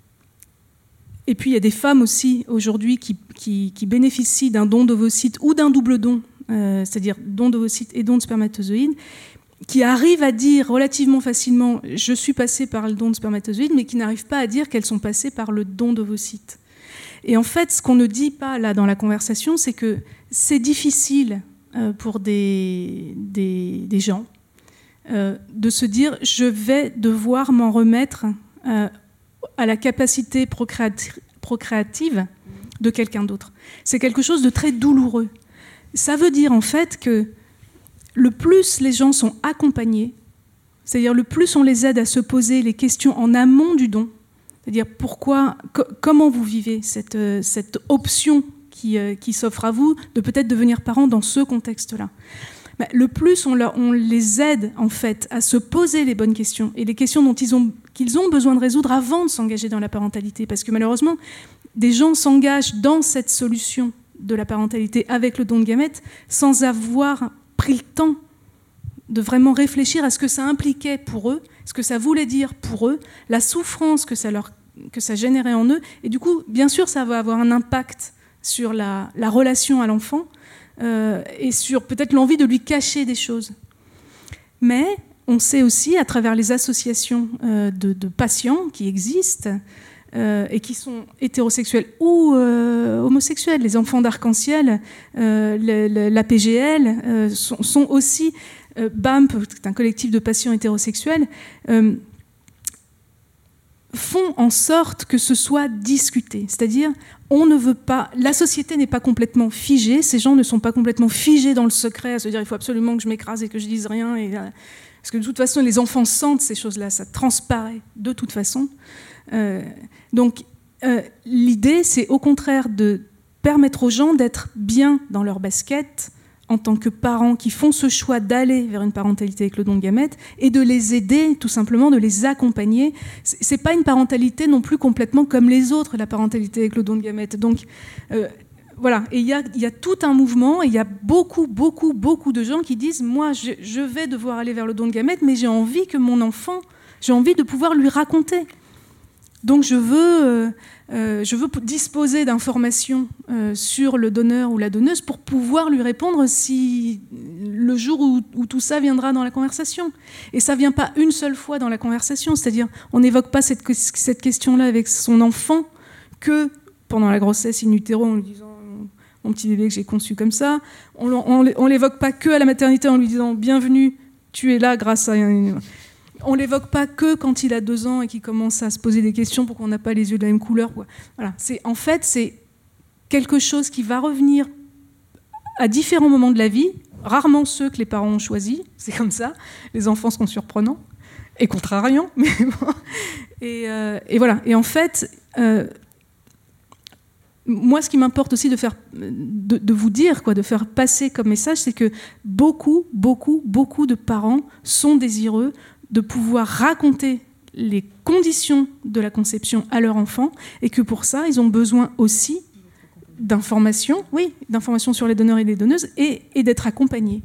et puis il y a des femmes aussi aujourd'hui qui, qui, qui bénéficient d'un don d'ovocytes ou d'un double don, euh, c'est-à-dire don d'ovocytes et don de spermatozoïdes, qui arrivent à dire relativement facilement « je suis passée par le don de spermatozoïdes », mais qui n'arrivent pas à dire qu'elles sont passées par le don d'ovocytes. Et en fait, ce qu'on ne dit pas là dans la conversation, c'est que c'est difficile euh, pour des, des, des gens euh, de se dire « je vais devoir m'en remettre euh, à la capacité procréati- procréative de quelqu'un d'autre ». C'est quelque chose de très douloureux. Ça veut dire en fait que le plus les gens sont accompagnés, c'est-à-dire le plus on les aide à se poser les questions en amont du don, c'est-à-dire pourquoi, co- comment vous vivez cette, euh, cette option qui, euh, qui s'offre à vous de peut-être devenir parent dans ce contexte-là. Ben, le plus on, leur, on les aide en fait à se poser les bonnes questions et les questions dont ils ont, qu'ils ont besoin de résoudre avant de s'engager dans la parentalité, parce que malheureusement, des gens s'engagent dans cette solution de la parentalité avec le don de gamètes sans avoir pris le temps de vraiment réfléchir à ce que ça impliquait pour eux, ce que ça voulait dire pour eux, la souffrance que ça, leur, que ça générait en eux. Et du coup, bien sûr, ça va avoir un impact sur la, la relation à l'enfant euh, et sur peut-être l'envie de lui cacher des choses. Mais on sait aussi, à travers les associations euh, de, de patients qui existent euh, et qui sont hétérosexuels ou euh, homosexuels, les enfants d'arc-en-ciel, euh, le, le, l'A P G L euh, sont, sont aussi... Euh, B A M P, c'est un collectif de patients hétérosexuels, euh, font en sorte que ce soit discuté. C'est-à-dire, on ne veut pas... La société n'est pas complètement figée, ces gens ne sont pas complètement figés dans le secret, à se dire il faut absolument que je m'écrase et que je dise rien. Et, euh, parce que de toute façon, les enfants sentent ces choses-là, ça transparaît de toute façon. Euh, donc, euh, l'idée, c'est au contraire de permettre aux gens d'être bien dans leur basket, en tant que parents qui font ce choix d'aller vers une parentalité avec le don de gamètes et de les aider, tout simplement, de les accompagner. C'est pas une parentalité non plus complètement comme les autres, la parentalité avec le don de gamètes. Donc, euh, voilà. Et il y a, y a tout un mouvement, et il y a beaucoup, beaucoup, beaucoup de gens qui disent « Moi, je, je vais devoir aller vers le don de gamètes, mais j'ai envie que mon enfant, j'ai envie de pouvoir lui raconter. Donc, je veux... Euh, Euh, je veux disposer d'informations euh, sur le donneur ou la donneuse pour pouvoir lui répondre si le jour où, où tout ça viendra dans la conversation. Et ça ne vient pas une seule fois dans la conversation, c'est-à-dire on n'évoque pas cette, cette question-là avec son enfant que pendant la grossesse in utero en lui disant « mon petit bébé que j'ai conçu comme ça ». On ne l'évoque pas que à la maternité en lui disant « bienvenue, tu es là grâce à… » On ne l'évoque pas que quand il a deux ans et qu'il commence à se poser des questions pour qu'on n'a pas les yeux de la même couleur. Voilà. C'est, en fait, c'est quelque chose qui va revenir à différents moments de la vie, rarement ceux que les parents ont choisis, c'est comme ça. Les enfants seront surprenants et contrariants. Mais bon. et, euh, et voilà. Et en fait, euh, moi, ce qui m'importe aussi de, faire, de, de vous dire, quoi, de faire passer comme message, c'est que beaucoup, beaucoup, beaucoup de parents sont désireux de pouvoir raconter les conditions de la conception à leur enfant et que pour ça, ils ont besoin aussi d'informations, oui, d'informations sur les donneurs et les donneuses et, et d'être accompagnés.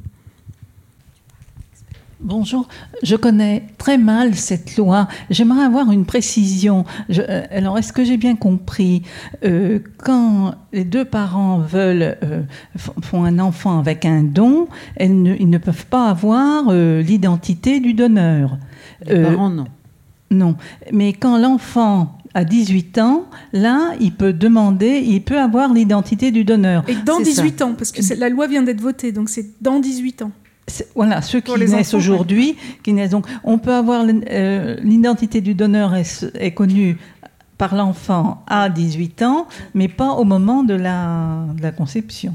Bonjour, je connais très mal cette loi. J'aimerais avoir une précision. Je, euh, alors, est-ce que j'ai bien compris euh, quand les deux parents veulent euh, font un enfant avec un don, elles ne, ils ne peuvent pas avoir euh, l'identité du donneur. Les euh, parents, non. Non, mais quand l'enfant a dix-huit ans, là, il peut demander, il peut avoir l'identité du donneur. Et dans dix-huit ans, parce que la loi vient d'être votée, donc c'est dans dix-huit ans. C'est, voilà, ceux qui naissent aujourd'hui, qui naissent donc, on peut avoir euh, l'identité du donneur est, est connue par l'enfant à dix-huit ans, mais pas au moment de la, de la conception.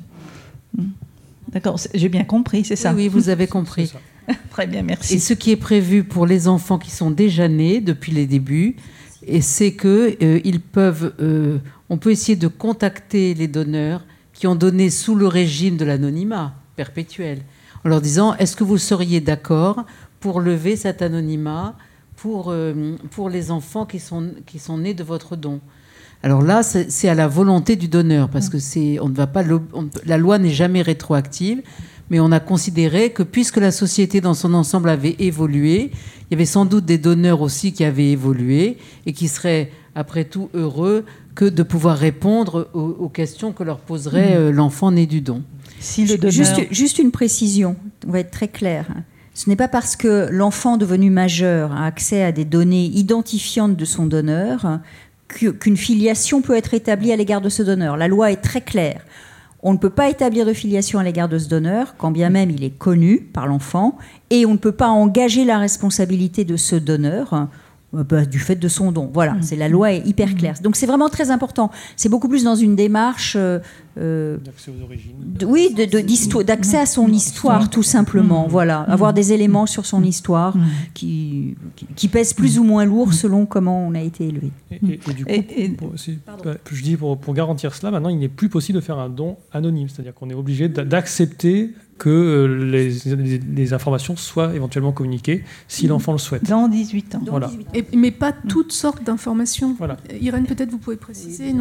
D'accord, j'ai bien compris, c'est ça. Oui, oui, vous avez compris. Très bien, merci. Et ce qui est prévu pour les enfants qui sont déjà nés depuis les débuts, et c'est que euh, ils peuvent, euh, on peut essayer de contacter les donneurs qui ont donné sous le régime de l'anonymat perpétuel, en leur disant « Est-ce que vous seriez d'accord pour lever cet anonymat pour, euh, pour les enfants qui sont, qui sont nés de votre don ?» Alors là, c'est, c'est à la volonté du donneur, parce que c'est, on ne va pas, on, la loi n'est jamais rétroactive, mais on a considéré que puisque la société dans son ensemble avait évolué, il y avait sans doute des donneurs aussi qui avaient évolué et qui seraient, après tout, heureux que de pouvoir répondre aux, aux questions que leur poserait euh, l'enfant né du don. Si le donneur... juste, juste une précision, on va être très clair. Ce n'est pas parce que l'enfant devenu majeur a accès à des données identifiantes de son donneur que, qu'une filiation peut être établie à l'égard de ce donneur. La loi est très claire. On ne peut pas établir de filiation à l'égard de ce donneur, quand bien même il est connu par l'enfant, et on ne peut pas engager la responsabilité de ce donneur bah, du fait de son don. Voilà, mmh. c'est, la loi est hyper claire. Donc c'est vraiment très important. C'est beaucoup plus dans une démarche... Euh, euh, d'accès aux origines. De, oui, de, de, d'histoire, d'accès à son histoire, tout simplement. Mmh. Voilà, mmh. avoir des éléments sur son histoire mmh. qui, qui, qui pèsent plus ou moins lourd selon comment on a été élevé. Et, et, et du coup, et, et, pour, c'est, je dis pour, pour garantir cela, maintenant il n'est plus possible de faire un don anonyme. C'est-à-dire qu'on est obligé d'accepter que les, les, les informations soient éventuellement communiquées si mmh. l'enfant le souhaite. Dans dix-huit ans. Voilà. Et, mais pas toutes sortes d'informations. Voilà. Irène, peut-être vous pouvez préciser, oui, non ?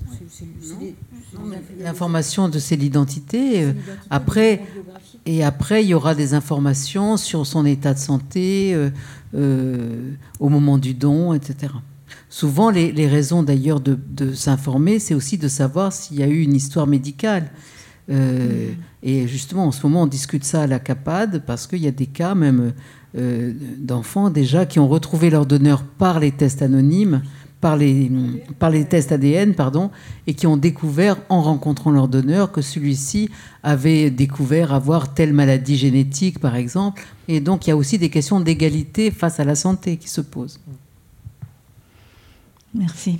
L'information de c'est l'identité. Euh, après, et après, il y aura des informations sur son état de santé euh, euh, au moment du don, et cetera. Souvent, les, les raisons d'ailleurs de, de s'informer, c'est aussi de savoir s'il y a eu une histoire médicale. Euh, mmh. Et justement, en ce moment, on discute ça à la CAPAD parce qu'il y a des cas même euh, d'enfants déjà qui ont retrouvé leur donneur par les tests anonymes, par les, par les tests A D N, pardon, et qui ont découvert, en rencontrant leur donneur, que celui-ci avait découvert avoir telle maladie génétique, par exemple. Et donc, il y a aussi des questions d'égalité face à la santé qui se posent. Merci.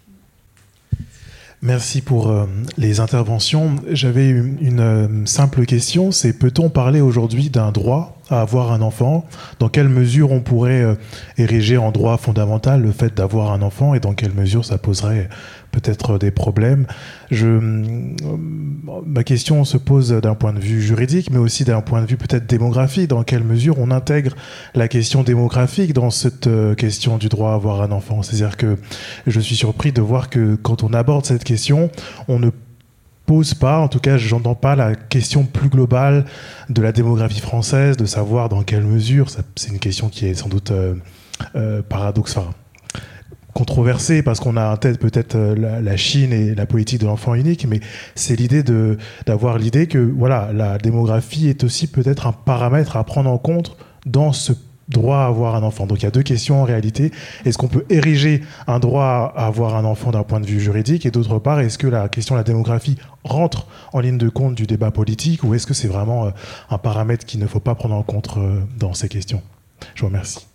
Merci pour euh, les interventions. J'avais une, une euh, simple question, c'est peut-on parler aujourd'hui d'un droit à avoir un enfant? Dans quelle mesure on pourrait euh, ériger en droit fondamental le fait d'avoir un enfant et dans quelle mesure ça poserait peut-être des problèmes? Je, euh, ma question se pose d'un point de vue juridique, mais aussi d'un point de vue peut-être démographique. Dans quelle mesure on intègre la question démographique dans cette euh, question du droit à avoir un enfant? C'est-à-dire que je suis surpris de voir que quand on aborde cette question, on ne pose pas, en tout cas je n'entends pas la question plus globale de la démographie française, de savoir dans quelle mesure, ça, c'est une question qui est sans doute euh, euh, paradoxe, enfin, controversée, parce qu'on a en tête peut-être euh, la, la Chine et la politique de l'enfant unique, mais c'est l'idée de, d'avoir l'idée que voilà, la démographie est aussi peut-être un paramètre à prendre en compte dans ce droit à avoir un enfant. Donc il y a deux questions en réalité. Est-ce qu'on peut ériger un droit à avoir un enfant d'un point de vue juridique? Et d'autre part, est-ce que la question de la démographie rentre en ligne de compte du débat politique, ou est-ce que c'est vraiment un paramètre qu'il ne faut pas prendre en compte dans ces questions? Je vous remercie.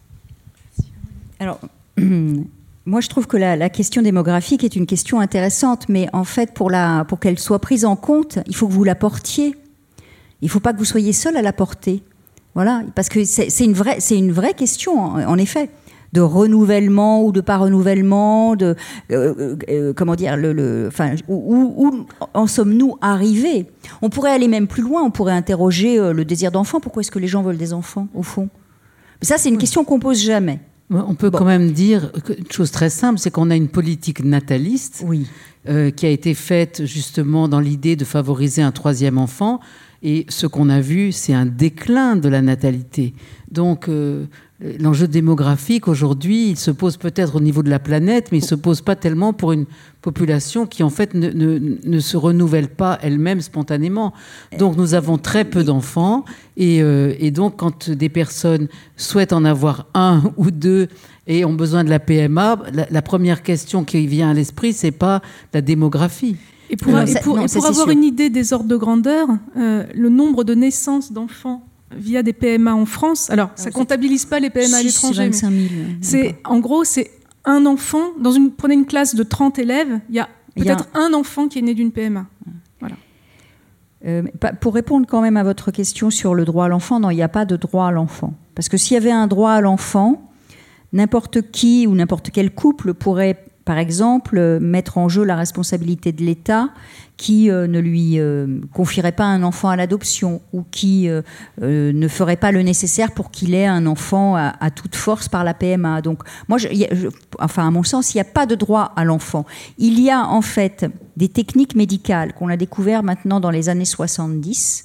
Alors, moi je trouve que la, la question démographique est une question intéressante, mais en fait pour, la, pour qu'elle soit prise en compte, il faut que vous la portiez. Il ne faut pas que vous soyez seul à la porter. Voilà, parce que c'est, c'est, une vraie, c'est une vraie question, en, en effet, de renouvellement ou de pas renouvellement, de euh, euh, comment dire, le, le, enfin, où, où en sommes-nous arrivés? On pourrait aller même plus loin, on pourrait interroger euh, le désir d'enfant. Pourquoi est-ce que les gens veulent des enfants, au fond? Mais ça, c'est une oui. question qu'on pose jamais. On peut bon. quand même dire une chose très simple, c'est qu'on a une politique nataliste oui. euh, qui a été faite justement dans l'idée de favoriser un troisième enfant. Et ce qu'on a vu, c'est un déclin de la natalité. Donc, euh, l'enjeu démographique, aujourd'hui, il se pose peut-être au niveau de la planète, mais il ne se pose pas tellement pour une population qui, en fait, ne, ne, ne se renouvelle pas elle-même spontanément. Donc, nous avons très peu d'enfants. Et, euh, et donc, quand des personnes souhaitent en avoir un ou deux et ont besoin de la P M A, la, la première question qui vient à l'esprit, ce n'est pas la démographie. Et pour, non, et pour, non, et pour avoir sûr. une idée des ordres de grandeur, euh, le nombre de naissances d'enfants via des P M A en France, alors ça ne comptabilise pas les P M A à l'étranger, mais mille, c'est, en gros, c'est un enfant, dans une, prenez une classe de trente élèves, il y a peut-être y a... un enfant qui est né d'une P M A. Voilà. Euh, pour répondre quand même à votre question sur le droit à l'enfant, non, il n'y a pas de droit à l'enfant. Parce que s'il y avait un droit à l'enfant, n'importe qui ou n'importe quel couple pourrait, par exemple, mettre en jeu la responsabilité de l'État qui euh, ne lui euh, confierait pas un enfant à l'adoption ou qui euh, euh, ne ferait pas le nécessaire pour qu'il ait un enfant à, à toute force par la P M A. Donc, moi, je, je, enfin, à mon sens, il n'y a pas de droit à l'enfant. Il y a en fait des techniques médicales qu'on a découvertes maintenant dans les années soixante-dix,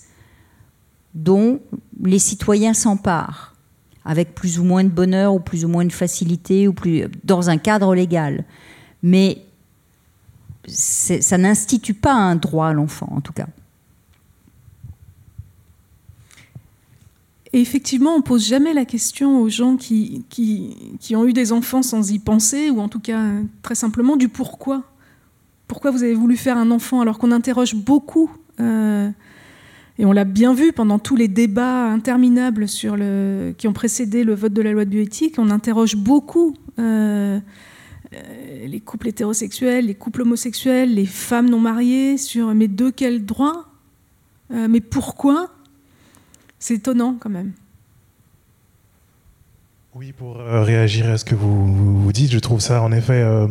dont les citoyens s'emparent avec plus ou moins de bonheur ou plus ou moins de facilité ou plus, dans un cadre légal. Mais c'est, ça n'institue pas un droit à l'enfant, en tout cas. Et effectivement, on ne pose jamais la question aux gens qui, qui, qui ont eu des enfants sans y penser, ou en tout cas, très simplement, du pourquoi. Pourquoi vous avez voulu faire un enfant, alors qu'on interroge beaucoup euh, et on l'a bien vu pendant tous les débats interminables sur le, qui ont précédé le vote de la loi de bioéthique, on interroge beaucoup euh, euh, les couples hétérosexuels, les couples homosexuels, les femmes non mariées, sur mais de quel droit, euh, mais pourquoi? C'est étonnant quand même. Oui, pour euh, réagir à ce que vous, vous dites, je trouve ça en effet euh,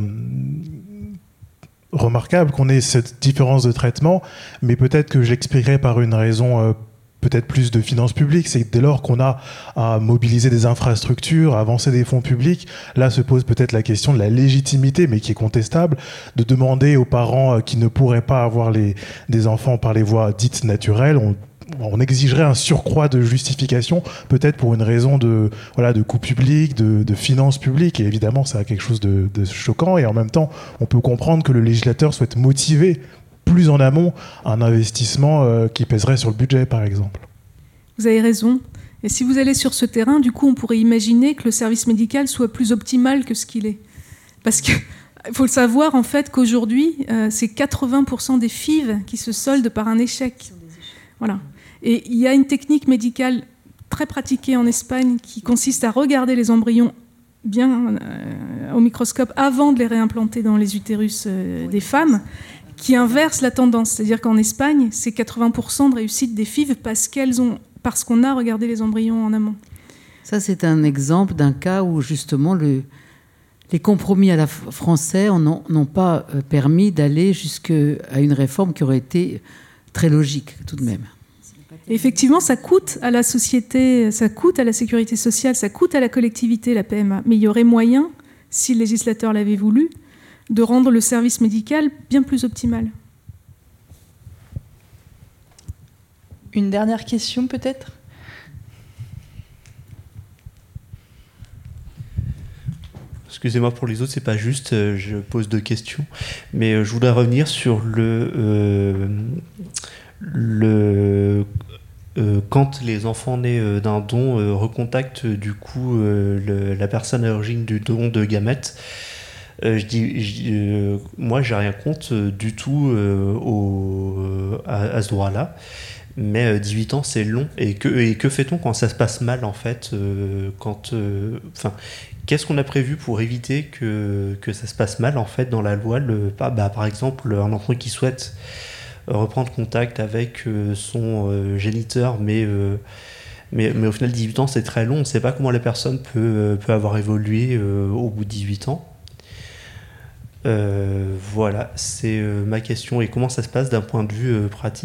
remarquable qu'on ait cette différence de traitement, mais peut-être que je l'expliquerai par une raison euh, peut-être plus de finances publiques. C'est dès lors qu'on a à mobiliser des infrastructures, à avancer des fonds publics, là se pose peut-être la question de la légitimité, mais qui est contestable, de demander aux parents qui ne pourraient pas avoir les, des enfants par les voies dites naturelles. On, on exigerait un surcroît de justification, peut-être pour une raison de, voilà, de coût public, de, de finances publiques. Et évidemment, ça a quelque chose de, de choquant. Et en même temps, on peut comprendre que le législateur souhaite motiver plus en amont un investissement euh, qui pèserait sur le budget, par exemple. Vous avez raison. Et si vous allez sur ce terrain, du coup, on pourrait imaginer que le service médical soit plus optimal que ce qu'il est. Parce qu'il faut le savoir, en fait, qu'aujourd'hui, euh, c'est quatre-vingts pour cent des F I V qui se soldent par un échec. Voilà. Et il y a une technique médicale très pratiquée en Espagne qui consiste à regarder les embryons bien euh, au microscope avant de les réimplanter dans les utérus euh, des femmes, qui inverse la tendance. C'est-à-dire qu'en Espagne, c'est quatre-vingts pour cent de réussite des F I V parce qu'elles ont, parce qu'on a regardé les embryons en amont. Ça, c'est un exemple d'un cas où, justement, le, les compromis à la français n'ont pas permis d'aller jusqu'à une réforme qui aurait été très logique, tout de même. Et effectivement, ça coûte à la société, ça coûte à la sécurité sociale, ça coûte à la collectivité, la P M A. Mais il y aurait moyen, si le législateur l'avait voulu, de rendre le service médical bien plus optimal. Une dernière question, peut-être ? Excusez-moi pour les autres, c'est pas juste, euh, je pose deux questions, mais euh, je voudrais revenir sur le... Euh, le euh, quand les enfants nés euh, d'un don euh, recontactent euh, du coup euh, le, la personne à l'origine du don de gamètes, euh, je dis, je, euh, moi j'ai rien contre euh, du tout euh, au, euh, à, à ce droit-là, mais euh, dix-huit ans c'est long, et que, et que fait-on quand ça se passe mal en fait, euh, quand, euh, qu'est-ce qu'on a prévu pour éviter que, que ça se passe mal en fait dans la loi, le, bah, par exemple un enfant qui souhaite reprendre contact avec euh, son euh, géniteur, mais, euh, mais, mais au final dix-huit ans c'est très long, on ne sait pas comment la personne peut, euh, peut avoir évolué euh, au bout de dix-huit ans. Euh, voilà, c'est euh, ma question. Et comment ça se passe d'un point de vue euh, pratique ?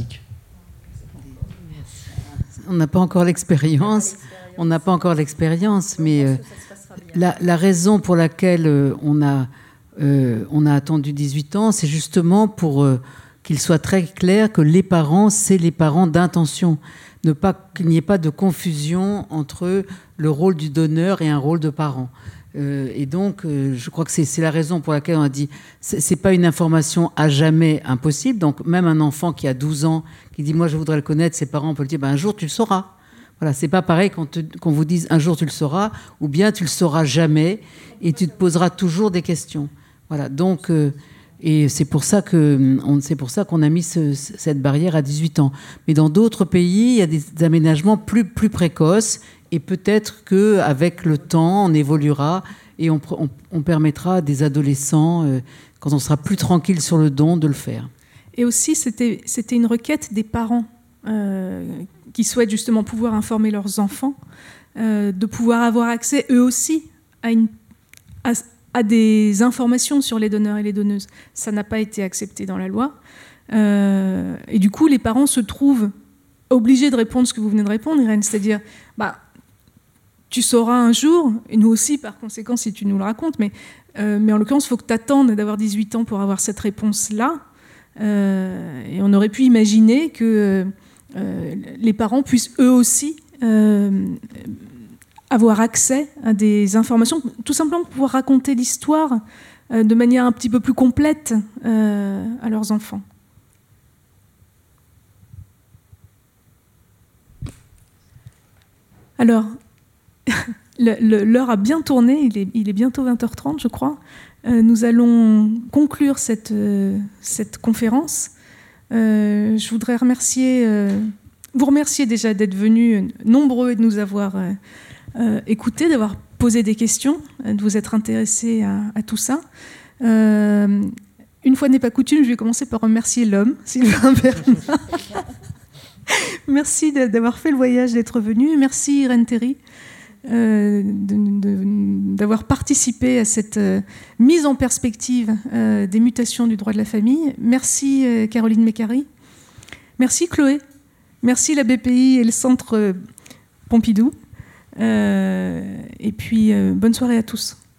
On n'a pas encore l'expérience, on n'a pas encore l'expérience, mais euh, la, la raison pour laquelle euh, on, a, euh, on a attendu dix-huit ans, c'est justement pour... Euh, qu'il soit très clair que les parents, c'est les parents d'intention. Ne pas, qu'il n'y ait pas de confusion entre le rôle du donneur et un rôle de parent. Euh, et donc, euh, je crois que c'est, c'est la raison pour laquelle on a dit c'est, c'est pas une information à jamais impossible. Donc, même un enfant qui a douze ans, qui dit « moi, je voudrais le connaître », ses parents peuvent le dire ben, « un jour, tu le sauras ». Voilà, c'est pas pareil qu'on, te, qu'on vous dise « un jour, tu le sauras » ou bien « tu le sauras jamais » et tu te poseras toujours des questions. Voilà, donc... Euh, Et c'est pour ça que, on, c'est pour ça qu'on a mis ce, cette barrière à dix-huit ans. Mais dans d'autres pays, il y a des aménagements plus, plus précoces. Et peut-être qu'avec le temps, on évoluera et on, on, on permettra à des adolescents, euh, quand on sera plus tranquille sur le don, de le faire. Et aussi, c'était, c'était une requête des parents euh, qui souhaitent justement pouvoir informer leurs enfants, euh, de pouvoir avoir accès eux aussi à une... À, à des informations sur les donneurs et les donneuses. Ça n'a pas été accepté dans la loi. Euh, et du coup, les parents se trouvent obligés de répondre ce que vous venez de répondre, Irène, c'est-à-dire, bah, tu sauras un jour, et nous aussi, par conséquent, si tu nous le racontes, mais, euh, mais en l'occurrence, il faut que tu attendes d'avoir dix-huit ans pour avoir cette réponse-là. Euh, et on aurait pu imaginer que euh, les parents puissent eux aussi... Euh, avoir accès à des informations, tout simplement pour pouvoir raconter l'histoire euh, de manière un petit peu plus complète euh, à leurs enfants. Alors, le, le, l'heure a bien tourné, il est, il est bientôt vingt heures trente, je crois. Euh, nous allons conclure cette, euh, cette conférence. Euh, je voudrais remercier, euh, vous remercier déjà d'être venus nombreux et de nous avoir... Euh, Euh, écouter, d'avoir posé des questions, de vous être intéressés à, à tout ça. Euh, une fois n'est pas coutume, je vais commencer par remercier l'homme, Sylvain Bernard. Merci de, d'avoir fait le voyage, d'être venu. Merci Irène Théry euh, de, de, d'avoir participé à cette euh, mise en perspective euh, des mutations du droit de la famille. Merci euh, Caroline Mécari. Merci Chloé Merci la B P I et le Centre Pompidou. Euh, et puis, euh, bonne soirée à tous.